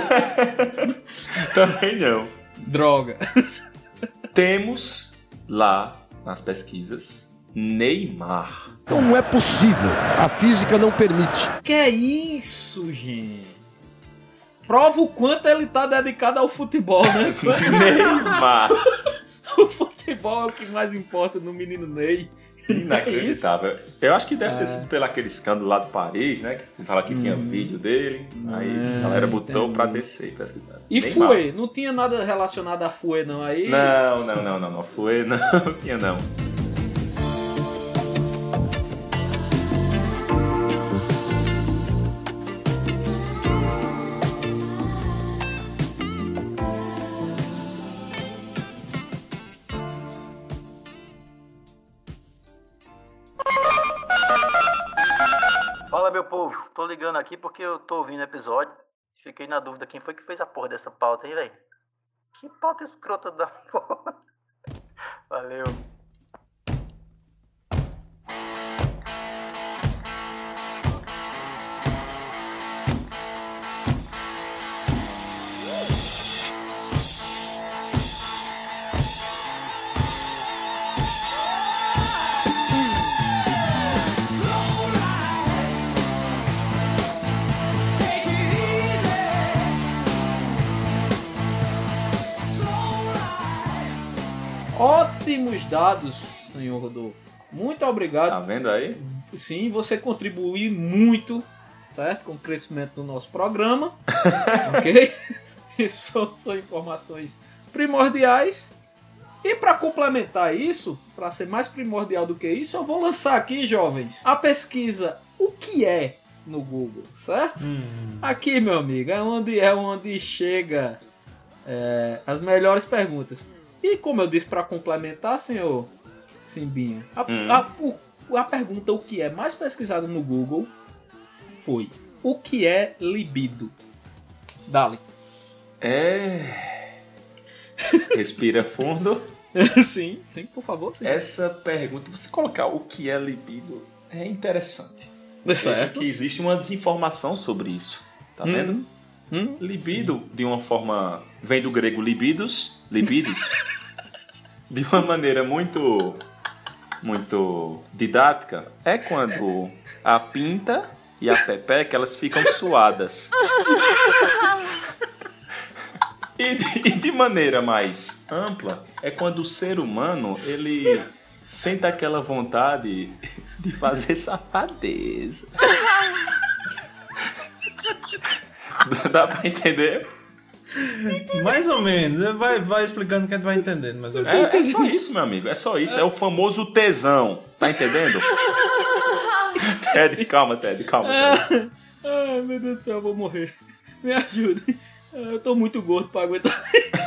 [SPEAKER 4] Também não.
[SPEAKER 3] Droga.
[SPEAKER 4] Temos lá nas pesquisas Neymar.
[SPEAKER 8] Não é possível. A física não permite.
[SPEAKER 3] Que é isso, gente? Prova o quanto ele tá dedicado ao futebol, né?
[SPEAKER 4] Neymar.
[SPEAKER 3] O futebol é o que mais importa no menino Ney.
[SPEAKER 4] Inacreditável. Eu acho que deve ter sido pelo aquele escândalo lá de Paris, né? Que fala que tinha vídeo dele. Aí a galera botou pra descer, pesquisar.
[SPEAKER 3] E
[SPEAKER 4] Neymar.
[SPEAKER 3] Fouet? Não tinha nada relacionado a Fouet, não? Aí...
[SPEAKER 4] Não. Fouet não tinha, não.
[SPEAKER 9] Fala, meu povo, tô ligando aqui porque eu tô ouvindo o episódio. Fiquei na dúvida quem foi que fez a porra dessa pauta, hein, velho? Que pauta escrota da porra. Valeu.
[SPEAKER 3] Ótimos dados, senhor Rodolfo. Muito obrigado.
[SPEAKER 4] Tá vendo aí?
[SPEAKER 3] Sim, você contribuiu muito, certo? Com o crescimento do nosso programa. Ok? Isso são informações primordiais. E para complementar isso, para ser mais primordial do que isso, eu vou lançar aqui, jovens, a pesquisa O que é no Google, certo? Aqui, meu amigo, é onde chega as melhores perguntas. E como eu disse, para complementar, senhor Simbinha, a pergunta o que é mais pesquisada no Google foi: o que é libido? Dale.
[SPEAKER 4] Respira fundo.
[SPEAKER 3] Sim, por favor. Sim.
[SPEAKER 4] Essa pergunta, você colocar o que é libido, é interessante. Veja que existe uma desinformação sobre isso. Tá vendo? Libido, de uma forma, vem do grego libidos, de uma maneira muito didática, é quando a pinta e a pepeca, elas ficam suadas. E de maneira mais ampla, é quando o ser humano, ele sente aquela vontade de fazer safadeza. Dá pra entender?
[SPEAKER 2] Mais ou menos. Vai explicando que a gente vai entendendo. Mas
[SPEAKER 4] é só isso, meu amigo. É só isso. É o famoso tesão. Tá entendendo? Ted, calma, Ted.
[SPEAKER 3] Ai, meu Deus do céu, eu vou morrer. Me ajude. Eu tô muito gordo pra aguentar.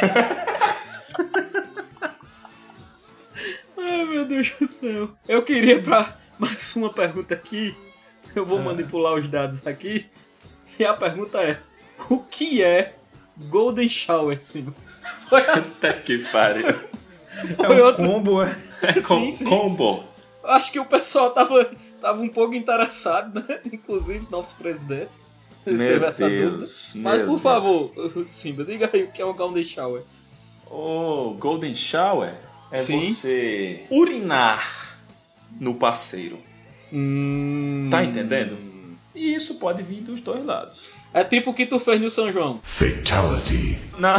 [SPEAKER 3] Ai, meu Deus do céu. Eu queria pra mais uma pergunta aqui. Eu vou manipular os dados aqui. E a pergunta é: o que é Golden Shower, sim?
[SPEAKER 4] Até que pariu.
[SPEAKER 2] Combo,
[SPEAKER 3] Sim.
[SPEAKER 4] Combo.
[SPEAKER 3] Acho que o pessoal tava um pouco interessado, né? Inclusive nosso presidente.
[SPEAKER 4] Meu Deus.
[SPEAKER 3] Mas por favor, Simba, diga aí o que é o Golden Shower.
[SPEAKER 4] O Golden Shower é você urinar no parceiro. Tá entendendo? E isso pode vir dos dois lados.
[SPEAKER 3] É tipo o que tu fez no São João.
[SPEAKER 5] Fatality.
[SPEAKER 4] Não.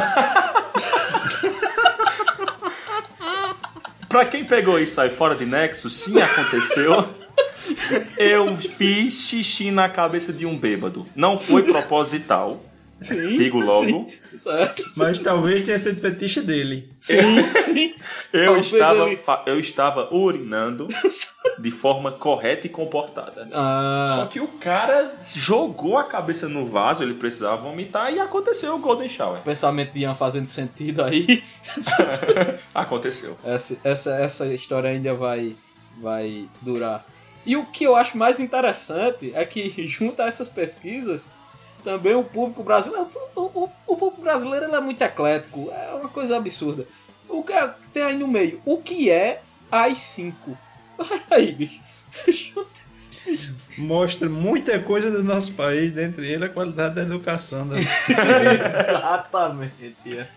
[SPEAKER 4] Pra quem pegou isso aí fora de Nexo, sim, aconteceu. Eu fiz xixi na cabeça de um bêbado. Não foi proposital.
[SPEAKER 3] Sim,
[SPEAKER 4] digo logo.
[SPEAKER 3] Sim, certo.
[SPEAKER 2] Mas talvez tenha sido fetiche dele.
[SPEAKER 3] Sim.
[SPEAKER 4] Eu estava urinando de forma correta e comportada. Só que o cara jogou a cabeça no vaso, ele precisava vomitar e aconteceu o Golden Shower.
[SPEAKER 3] O pensamento de Ian fazendo sentido aí.
[SPEAKER 4] Aconteceu.
[SPEAKER 3] Essa história ainda vai durar. E o que eu acho mais interessante é que, junto a essas pesquisas, também o público brasileiro... O público brasileiro ele é muito eclético. É uma coisa absurda. O que tem aí no meio? O que é AI-5? Aí, bicho.
[SPEAKER 2] Mostra muita coisa do nosso país, dentre ele a qualidade da educação.
[SPEAKER 3] Exatamente.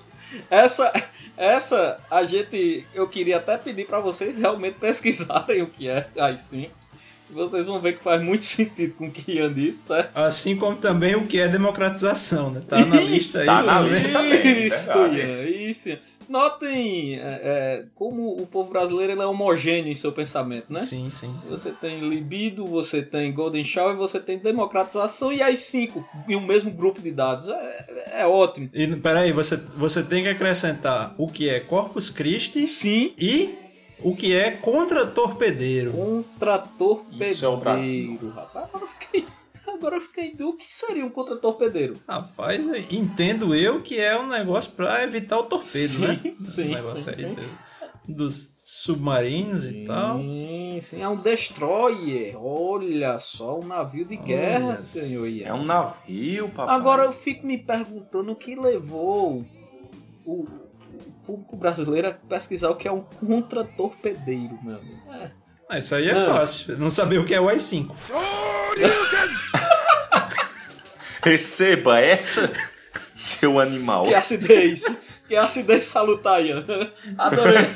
[SPEAKER 3] Essa eu queria até pedir para vocês realmente pesquisarem o que é AI-5. Vocês vão ver que faz muito sentido com o que Ian disse, certo?
[SPEAKER 2] Assim como também o que é democratização, né? Tá na lista aí.
[SPEAKER 4] Tá na lista também.
[SPEAKER 3] Isso. Notem como o povo brasileiro ele é homogêneo em seu pensamento, né?
[SPEAKER 2] Sim.
[SPEAKER 3] Você tem libido, você tem Golden Shower, você tem democratização e aí 5 em um mesmo grupo de dados. É ótimo.
[SPEAKER 2] E peraí, você tem que acrescentar o que é Corpus Christi.
[SPEAKER 3] Sim.
[SPEAKER 2] E o que é contra-torpedeiro.
[SPEAKER 3] Contra-torpedeiro.
[SPEAKER 4] Isso é o Brasil.
[SPEAKER 3] Rapaz, agora eu fiquei do que seria um contra-torpedeiro.
[SPEAKER 2] Rapaz, entendo eu que é um negócio pra evitar o torpedo, né?
[SPEAKER 3] Sim,
[SPEAKER 2] um negócio aí dos submarinos e tal.
[SPEAKER 3] Sim, é um destroyer. Olha só, um navio de guerra, senhor Ian.
[SPEAKER 4] É um navio, papai.
[SPEAKER 3] Agora eu fico me perguntando o que levou o público brasileiro a pesquisar o que é um contra-torpedeiro, meu amigo.
[SPEAKER 2] Isso aí é fácil. Não saber o que é o AI-5.
[SPEAKER 4] Receba essa, seu animal.
[SPEAKER 3] Que acidez salutar, Ian. Adorei.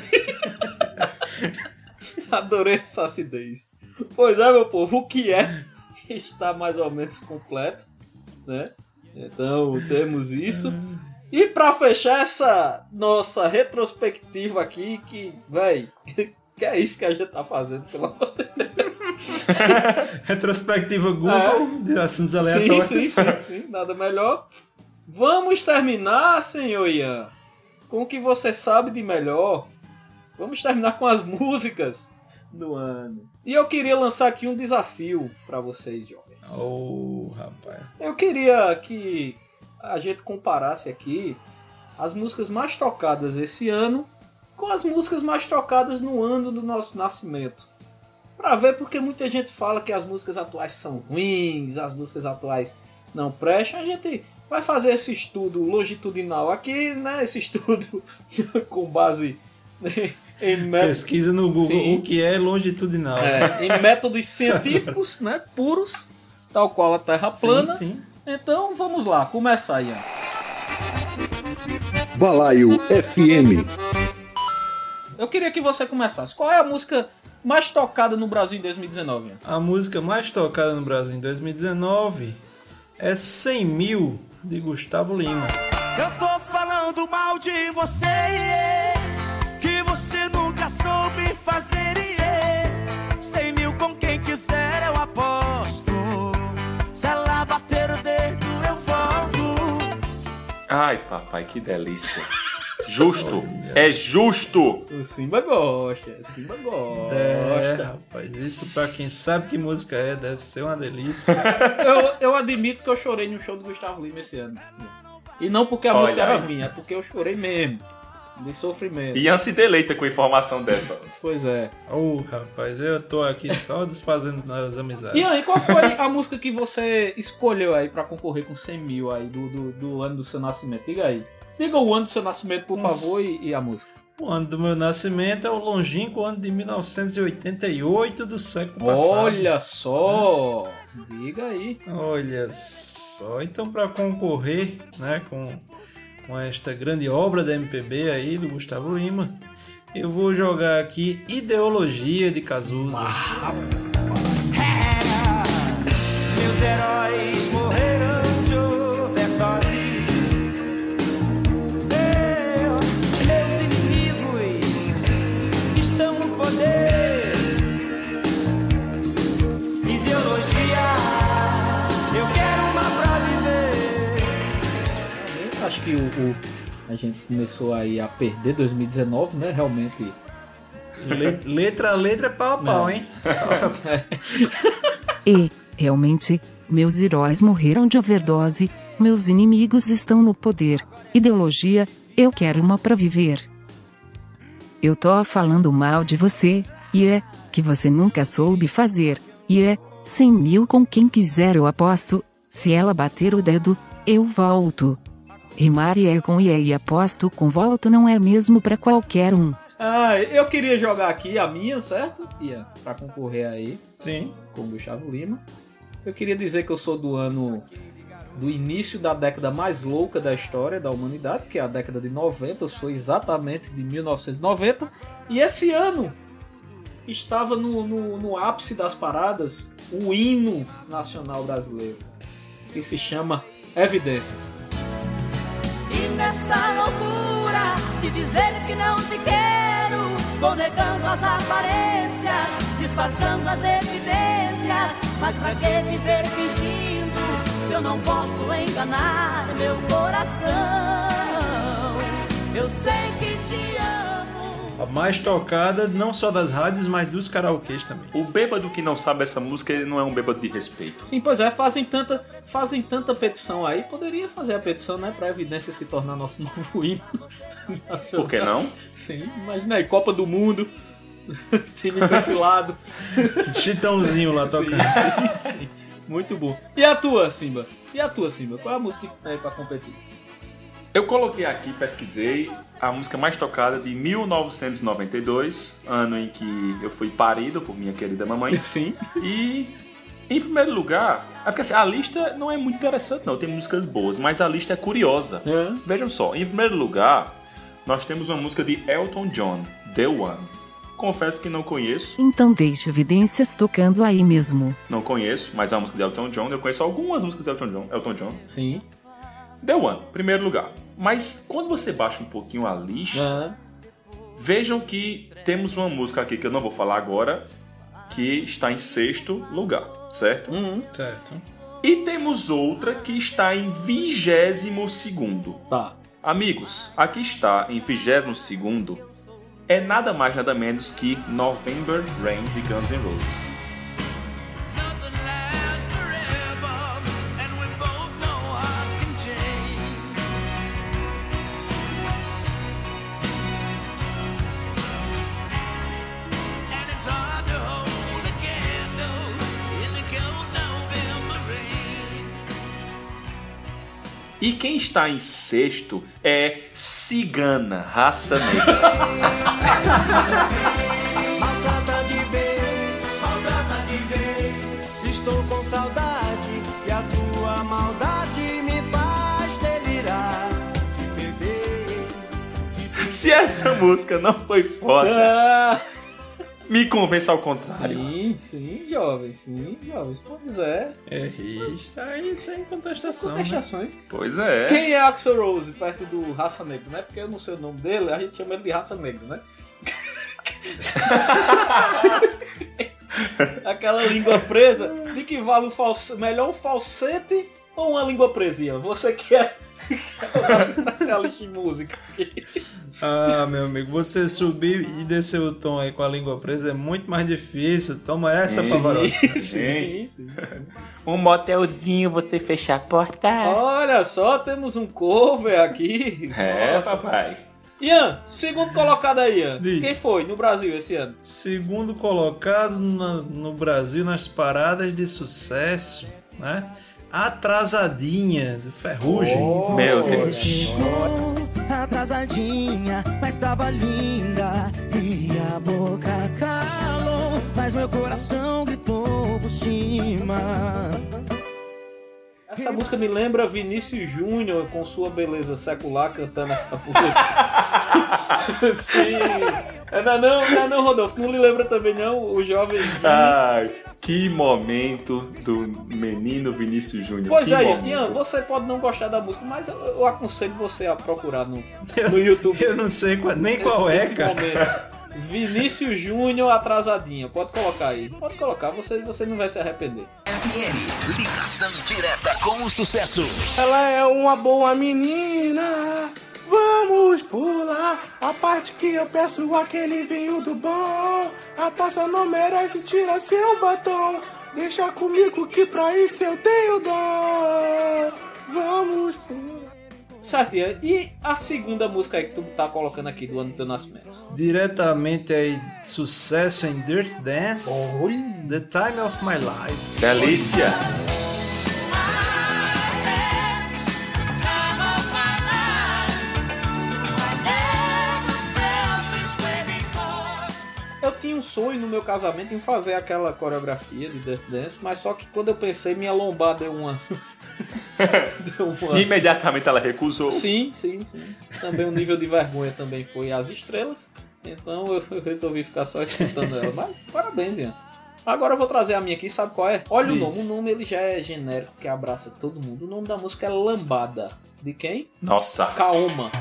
[SPEAKER 3] Adorei essa acidez. Pois é, meu povo, o que é está mais ou menos completo, né? Então, temos isso. E pra fechar essa nossa retrospectiva aqui, que, véi, que é isso que a gente tá fazendo, pelo amor de Deus.
[SPEAKER 2] Retrospectiva Google de assuntos aleatórios.
[SPEAKER 3] Sim, nada melhor. Vamos terminar, senhor Ian, com o que você sabe de melhor. Vamos terminar com as músicas do ano. E eu queria lançar aqui um desafio pra vocês, jovens.
[SPEAKER 2] Rapaz.
[SPEAKER 3] Eu queria que a gente comparasse aqui as músicas mais tocadas esse ano com as músicas mais tocadas no ano do nosso nascimento. Pra ver, porque muita gente fala que as músicas atuais são ruins, as músicas atuais não prestam. A gente vai fazer esse estudo longitudinal aqui, né? Esse estudo com base em métodos...
[SPEAKER 2] Pesquisa no Google. Sim. O que é longitudinal.
[SPEAKER 3] Em métodos científicos, né? Puros, tal qual a Terra plana.
[SPEAKER 2] Sim.
[SPEAKER 3] Então vamos lá, começa aí.
[SPEAKER 8] Balaio FM.
[SPEAKER 3] Eu queria que você começasse. Qual é a música mais tocada no Brasil em 2019?
[SPEAKER 2] A música mais tocada no Brasil em 2019 é 100 Mil, de Gustavo Lima.
[SPEAKER 7] Eu tô falando mal de você, que você nunca soube fazer. 100 mil com quem quiser eu aposto. Se ela bater o dedo eu volto.
[SPEAKER 4] Ai, papai, que delícia. Justo, é justo.
[SPEAKER 3] O Simba gosta,
[SPEAKER 2] rapaz, isso pra quem sabe que música é, deve ser uma delícia.
[SPEAKER 3] Eu admito que eu chorei no show do Gustavo Lima esse ano. E não porque a música era minha, é porque eu chorei mesmo. De sofrimento.
[SPEAKER 4] Ian se deleita com informação dessa.
[SPEAKER 3] Pois é.
[SPEAKER 2] Rapaz, eu tô aqui só desfazendo as amizades.
[SPEAKER 3] Ian, e qual foi a música que você escolheu aí pra concorrer com 100 mil aí do ano do seu nascimento? Diga aí. Diga o ano do seu nascimento, por favor, e a música.
[SPEAKER 2] O ano do meu nascimento é o longínquo ano de 1988 do século passado.
[SPEAKER 3] Olha só! Diga aí.
[SPEAKER 2] Olha só. Então, para concorrer, né, com esta grande obra da MPB aí, do Gustavo Lima, eu vou jogar aqui Ideologia de Cazuza.
[SPEAKER 7] Meus heróis morreram de overdose. Meus inimigos estão no poder. Ideologia, eu quero uma pra viver.
[SPEAKER 3] Acho que a gente começou aí a perder 2019, né? Realmente.
[SPEAKER 2] Letra a letra é pau a pau, hein?
[SPEAKER 1] E, realmente, meus heróis morreram de overdose, meus inimigos estão no poder. Ideologia, eu quero uma pra viver. Eu tô falando mal de você, e é, que você nunca soube fazer, e é, 100 mil com quem quiser eu aposto, se ela bater o dedo, eu volto. Rimar é com e aposto com volto não é mesmo pra qualquer um.
[SPEAKER 3] Eu queria jogar aqui a minha, certo? Ian, pra concorrer aí.
[SPEAKER 2] Sim.
[SPEAKER 3] Com o Gustavo Lima. Eu queria dizer que eu sou do início da década mais louca da história da humanidade, que é a década de 90. Eu sou exatamente de 1990. E esse ano estava no ápice das paradas o hino nacional brasileiro, que se chama Evidências.
[SPEAKER 6] E nessa loucura de dizer que não te quero, vou negando as aparências, disfarçando as evidências. Mas pra que viver fingindo, se eu não posso enganar meu coração? Eu sei que te amo.
[SPEAKER 2] A mais tocada, não só das rádios, mas dos karaokês também.
[SPEAKER 4] O bêbado que não sabe essa música, ele não é um bêbado de respeito.
[SPEAKER 3] Sim, pois é, fazem tanta petição aí, poderia fazer a petição, né, pra Evidência se tornar nosso novo hino nacional.
[SPEAKER 4] Por que não?
[SPEAKER 3] Sim, imagina aí, Copa do Mundo, time perfilado.
[SPEAKER 2] Chitãozinho lá tocando.
[SPEAKER 3] Sim, muito bom. E a tua, Simba? Qual é a música que tem aí pra competir?
[SPEAKER 4] Eu coloquei aqui, pesquisei, a música mais tocada de 1992, ano em que eu fui parido por minha querida mamãe.
[SPEAKER 3] Sim.
[SPEAKER 4] E, em primeiro lugar, é porque assim, a lista não é muito interessante não, tem músicas boas, mas a lista é curiosa. Vejam só, em primeiro lugar, nós temos uma música de Elton John, The One. Confesso que não conheço.
[SPEAKER 1] Então deixe Evidências tocando aí mesmo.
[SPEAKER 4] Não conheço, mas é uma música de Elton John. Eu conheço algumas músicas de Elton John.
[SPEAKER 3] Sim.
[SPEAKER 4] The One, primeiro lugar. Mas quando você baixa um pouquinho a lista, vejam que temos uma música aqui que eu não vou falar agora, que está em 6º lugar, certo?
[SPEAKER 2] Certo.
[SPEAKER 4] E temos outra que está em 22º.
[SPEAKER 3] Tá.
[SPEAKER 4] Amigos, aqui está em 22º, é nada mais nada menos que November Rain de Guns N' Roses. E quem está em 6º é Cigana, Raça Negra.
[SPEAKER 7] Maltrata de ver, estou com saudade e a tua maldade me faz delirar, te perder.
[SPEAKER 4] Se essa música não foi foda, me convença ao contrário.
[SPEAKER 3] Sim, jovens. Pois é.
[SPEAKER 2] Isso aí sem contestação.
[SPEAKER 3] Contestações.
[SPEAKER 4] Pois é.
[SPEAKER 3] Quem é Axl Rose perto do Raça Negra, né? Porque eu não sei o nome dele, a gente chama ele de Raça Negra, né? Aquela língua presa, de que vale melhor um falsete ou uma língua presa, Ian? Você que é o especialista em música.
[SPEAKER 2] Ah, meu amigo, você subir e descer o tom aí com a língua presa é muito mais difícil. Toma essa, Pavarotti.
[SPEAKER 3] Sim.
[SPEAKER 4] Um motelzinho, você fechar a porta.
[SPEAKER 3] Olha só, temos um cover aqui.
[SPEAKER 4] É,
[SPEAKER 3] Nossa.
[SPEAKER 4] papai.
[SPEAKER 3] Ian, segundo colocado aí, Ian.
[SPEAKER 2] Diz.
[SPEAKER 3] Quem foi no Brasil esse ano?
[SPEAKER 2] Segundo colocado no Brasil nas paradas de sucesso, né? Atrasadinha, do Ferrugem.
[SPEAKER 4] Meu Deus.
[SPEAKER 7] Chegou atrasadinha, mas tava linda e a boca calou, mas meu coração gritou por cima.
[SPEAKER 3] Essa música me lembra Vinícius Júnior com sua beleza secular cantando essa música. Sim. Não, Rodolfo, não lhe lembra também não o jovem Vini?
[SPEAKER 4] Ai, que momento do menino Vinícius Júnior.
[SPEAKER 3] Pois
[SPEAKER 4] que
[SPEAKER 3] aí,
[SPEAKER 4] momento.
[SPEAKER 3] Ian, você pode não gostar da música, mas eu aconselho você a procurar no YouTube.
[SPEAKER 2] Eu não sei nem qual é,
[SPEAKER 3] esse
[SPEAKER 2] cara.
[SPEAKER 3] momento. Vinícius Júnior atrasadinha. Pode colocar aí. Pode colocar, você não vai se arrepender.
[SPEAKER 10] FM, ligação direta com o sucesso.
[SPEAKER 7] Ela é uma boa menina, vamos pular a parte que eu peço aquele vinho do bom. A taça não merece, tira seu batom. Deixa comigo que pra isso eu tenho dó. Vamos pular.
[SPEAKER 3] Certo, Ian. E a segunda música aí que tu tá colocando aqui do ano do teu nascimento?
[SPEAKER 2] Diretamente aí, sucesso em Dirty Dance.
[SPEAKER 3] Olha.
[SPEAKER 2] The Time of My Life.
[SPEAKER 4] Delícia.
[SPEAKER 3] Eu tinha um sonho no meu casamento em fazer aquela coreografia de Dirty Dance, mas só que quando eu pensei, minha lombar deu uma...
[SPEAKER 4] Imediatamente ela recusou.
[SPEAKER 3] Sim. Também o nível de vergonha também foi às estrelas. Então eu resolvi ficar só escutando ela. Mas parabéns, Ian. Agora eu vou trazer a minha aqui, sabe qual é? Olha o nome. O nome ele já é genérico, que abraça todo mundo. O nome da música é Lambada. De quem?
[SPEAKER 4] Nossa.
[SPEAKER 3] Kaoma.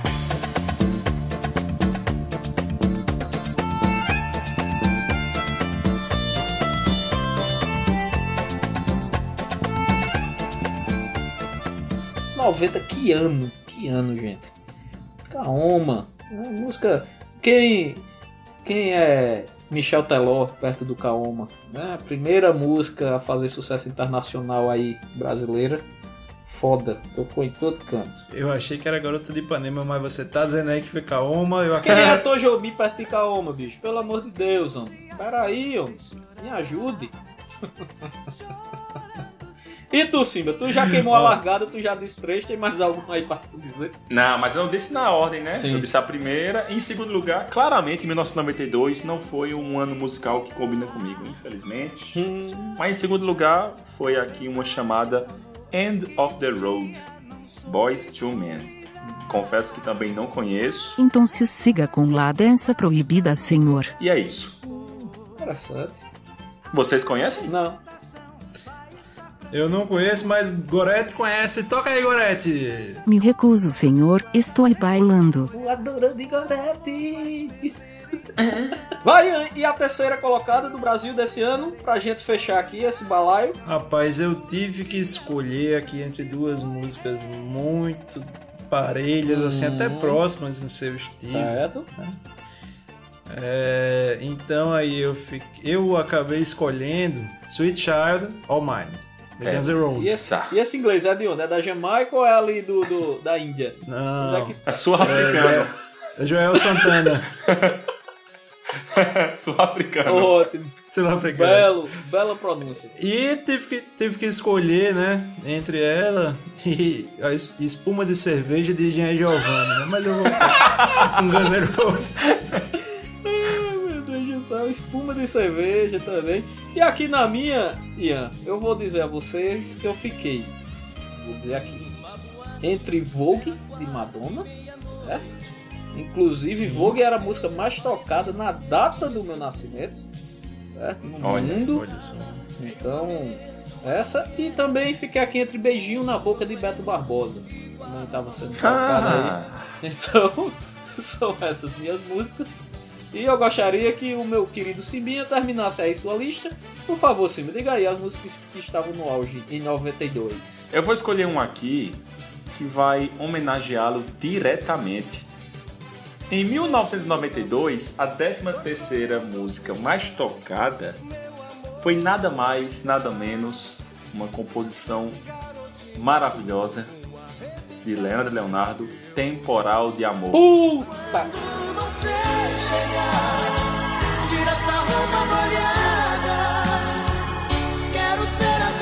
[SPEAKER 3] Que ano, gente. Kaoma. Uma música. Quem é Michel Teló perto do Kaoma? Né? A primeira música a fazer sucesso internacional aí brasileira. Foda, tocou em todo canto.
[SPEAKER 2] Eu achei que era Garota de Ipanema, mas você tá dizendo aí que foi Kaoma.
[SPEAKER 3] Quem é Tojobi perto de Kaoma, bicho? Pelo amor de Deus, homem. Pera aí, homem. Me ajude. E tu, Simba? Tu já queimou a largada, tu já disse 3, tem mais alguma aí pra tu dizer?
[SPEAKER 4] Não, mas eu não disse na ordem, né?
[SPEAKER 3] Sim.
[SPEAKER 4] Eu disse a primeira. Em segundo lugar, claramente, 1992 não foi um ano musical que combina comigo, infelizmente. Mas em segundo lugar, foi aqui uma chamada End of the Road, Boyz II Men. Confesso que também não conheço.
[SPEAKER 1] Então se siga com La Dança Proibida, senhor.
[SPEAKER 4] E é isso.
[SPEAKER 3] Interessante.
[SPEAKER 4] Vocês conhecem?
[SPEAKER 3] Não.
[SPEAKER 2] Eu não conheço, mas Gorete conhece. Toca aí, Gorete!
[SPEAKER 1] Me recuso, senhor, estou bailando.
[SPEAKER 3] Voadora de Gorete. Vai, e a terceira colocada do Brasil desse ano, pra gente fechar aqui esse balaio.
[SPEAKER 2] Rapaz, eu tive que escolher aqui entre duas músicas muito parelhas, assim, até próximas no seu estilo.
[SPEAKER 3] Certo.
[SPEAKER 2] Né? Então aí eu acabei escolhendo Sweet Child O' Mine, The Guns N' Roses.
[SPEAKER 3] E esse inglês é de onde? É da Jamaica ou é ali da Índia?
[SPEAKER 2] Não,
[SPEAKER 4] é sul-africano.
[SPEAKER 2] É Joel Santana.
[SPEAKER 4] Sul-africano.
[SPEAKER 3] Ótimo.
[SPEAKER 2] Sul-africano.
[SPEAKER 3] Bela pronúncia.
[SPEAKER 2] E tive que escolher, né, entre ela e a espuma de cerveja de Jean Giovanni, né? Mas eu vou ficar com Guns N' Roses.
[SPEAKER 3] Meu Deus do céu, espuma de cerveja também. E aqui na minha, Ian, eu vou dizer a vocês que eu fiquei, vou dizer aqui, entre Vogue de Madonna, certo? Inclusive, Vogue era a música mais tocada na data do meu nascimento, certo? No mundo.
[SPEAKER 2] Olha só.
[SPEAKER 3] Então, essa. E também fiquei aqui entre Beijinho na Boca de Beto Barbosa. Não estava sendo tocada aí. Então, são essas minhas músicas. E eu gostaria que o meu querido Simbinha terminasse aí sua lista. Por favor, Simba, diga aí as músicas que estavam no auge em 92.
[SPEAKER 4] Eu vou escolher um aqui que vai homenageá-lo diretamente. Em 1992, a 13ª música mais tocada foi nada mais, nada menos uma composição maravilhosa de Leandro e Leonardo, Temporal de Amor.
[SPEAKER 3] Puta!
[SPEAKER 6] Você chegar, tira essa roupa molhada, quero ser a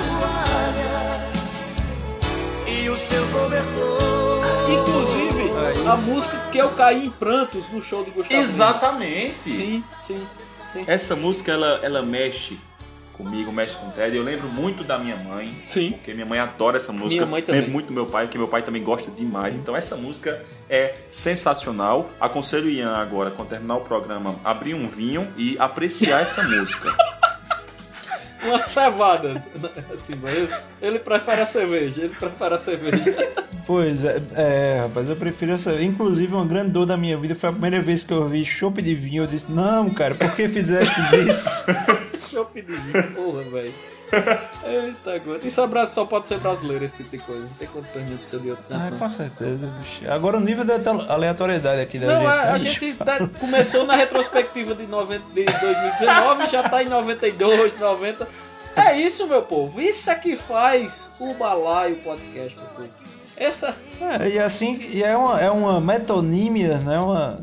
[SPEAKER 6] toalha e o seu cobertor.
[SPEAKER 3] Inclusive, a música que eu caí em prantos no show de Gustavo.
[SPEAKER 4] Exatamente!
[SPEAKER 3] Sim.
[SPEAKER 4] Essa música, ela mexe comigo, mexe com o Ted. Eu lembro muito da minha mãe.
[SPEAKER 3] Sim.
[SPEAKER 4] Porque minha mãe adora essa música.
[SPEAKER 3] Minha mãe também.
[SPEAKER 4] Lembro muito do meu pai, porque meu pai também gosta demais. Sim. Então essa música é sensacional. Aconselho o Ian agora, quando terminar o programa, abrir um vinho e apreciar essa música.
[SPEAKER 3] Uma cevada. Assim, ele prefere a cerveja.
[SPEAKER 2] Pois rapaz, eu prefiro essa. Inclusive, uma grande dor da minha vida foi a primeira vez que eu vi chopp de vinho. Eu disse, não, cara, por que fizeste isso?
[SPEAKER 3] Chopp de vinho, porra, velho. Eita, coisa. Isso só pode ser brasileiro, esse tipo de coisa. Não tem condições de ser de outro canto.
[SPEAKER 2] Com certeza, bicho. Agora o nível da aleatoriedade aqui da
[SPEAKER 3] não,
[SPEAKER 2] gente.
[SPEAKER 3] A gente começou na retrospectiva de 2019 e já tá em 92, 90. É isso, meu povo. Isso é que faz o Balaio Podcast, meu povo. Essa...
[SPEAKER 2] e assim, é uma metonímia, né?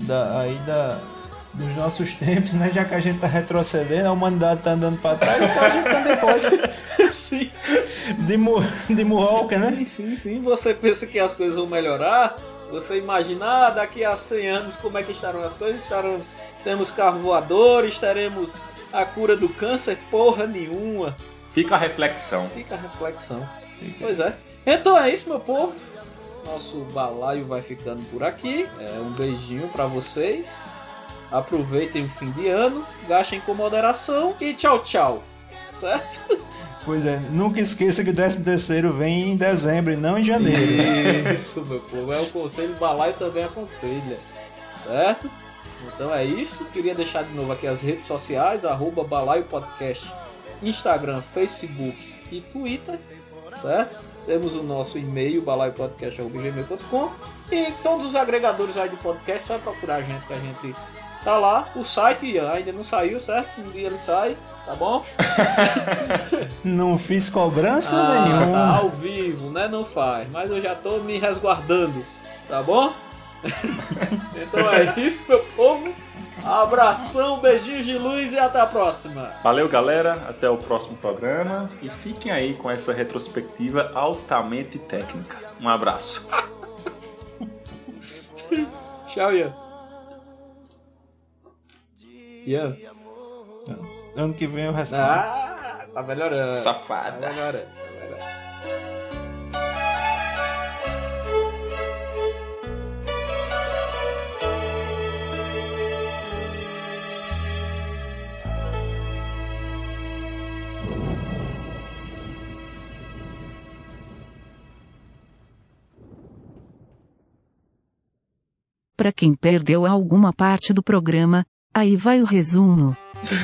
[SPEAKER 2] Dos nossos tempos, né? Já que a gente tá retrocedendo, a humanidade tá andando pra trás, então a gente também pode.
[SPEAKER 3] Sim.
[SPEAKER 2] De Muhoca, né?
[SPEAKER 3] Sim. Você pensa que as coisas vão melhorar? Você imagina, daqui a 100 anos como é que estarão as coisas? Temos carro voadores, teremos a cura do câncer? Porra nenhuma.
[SPEAKER 4] Fica a reflexão.
[SPEAKER 3] Pois é. Então é isso, meu povo. Nosso balaio vai ficando por aqui. Um beijinho pra vocês. Aproveitem o fim de ano, gastem com moderação e tchau, tchau. Certo?
[SPEAKER 2] Pois é, nunca esqueça que o 13º vem em dezembro e não em janeiro.
[SPEAKER 3] Isso, meu povo. O Conselho Balaio também aconselha. Certo? Então é isso. Queria deixar de novo aqui as redes sociais, @Balaio Podcast, Instagram, Facebook e Twitter. Certo? Temos o nosso e-mail, balaiopodcast@gmail.com, e todos os agregadores aí de podcast, só procurar a gente que a gente tá lá. O site ainda não saiu, certo? Um dia ele sai, tá bom?
[SPEAKER 2] Não fiz cobrança nenhuma.
[SPEAKER 3] Tá ao vivo, né? Não faz, mas eu já tô me resguardando, tá bom? Então é isso, meu povo. Abração, beijinhos de luz e até a próxima.
[SPEAKER 4] Valeu, galera. Até o próximo programa. E fiquem aí com essa retrospectiva altamente técnica. Um abraço.
[SPEAKER 3] Tchau, Ian. Ian.
[SPEAKER 2] Ano que vem eu respondo.
[SPEAKER 3] Tá melhorando.
[SPEAKER 4] Safada.
[SPEAKER 3] Tá melhorando.
[SPEAKER 1] para quem perdeu alguma parte do programa, aí vai o resumo.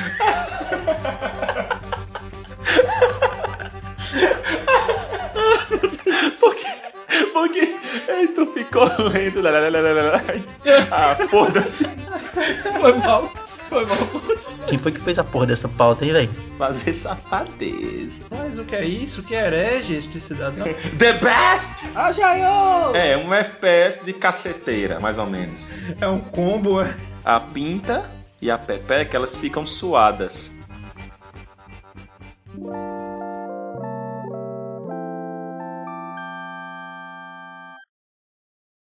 [SPEAKER 4] Porque tu ficou lendo. Ah, foda-se.
[SPEAKER 3] Foi mal.
[SPEAKER 9] Quem foi que fez a porra dessa pauta aí, velho?
[SPEAKER 4] Fazer safadeza.
[SPEAKER 2] Mas o que é isso? O que é herege? Explicidade não.
[SPEAKER 4] The best!
[SPEAKER 3] Ajaiô!
[SPEAKER 4] É, um FPS de caceteira, mais ou menos.
[SPEAKER 2] É um combo, é.
[SPEAKER 4] A Pinta e a Pepeca, elas ficam suadas.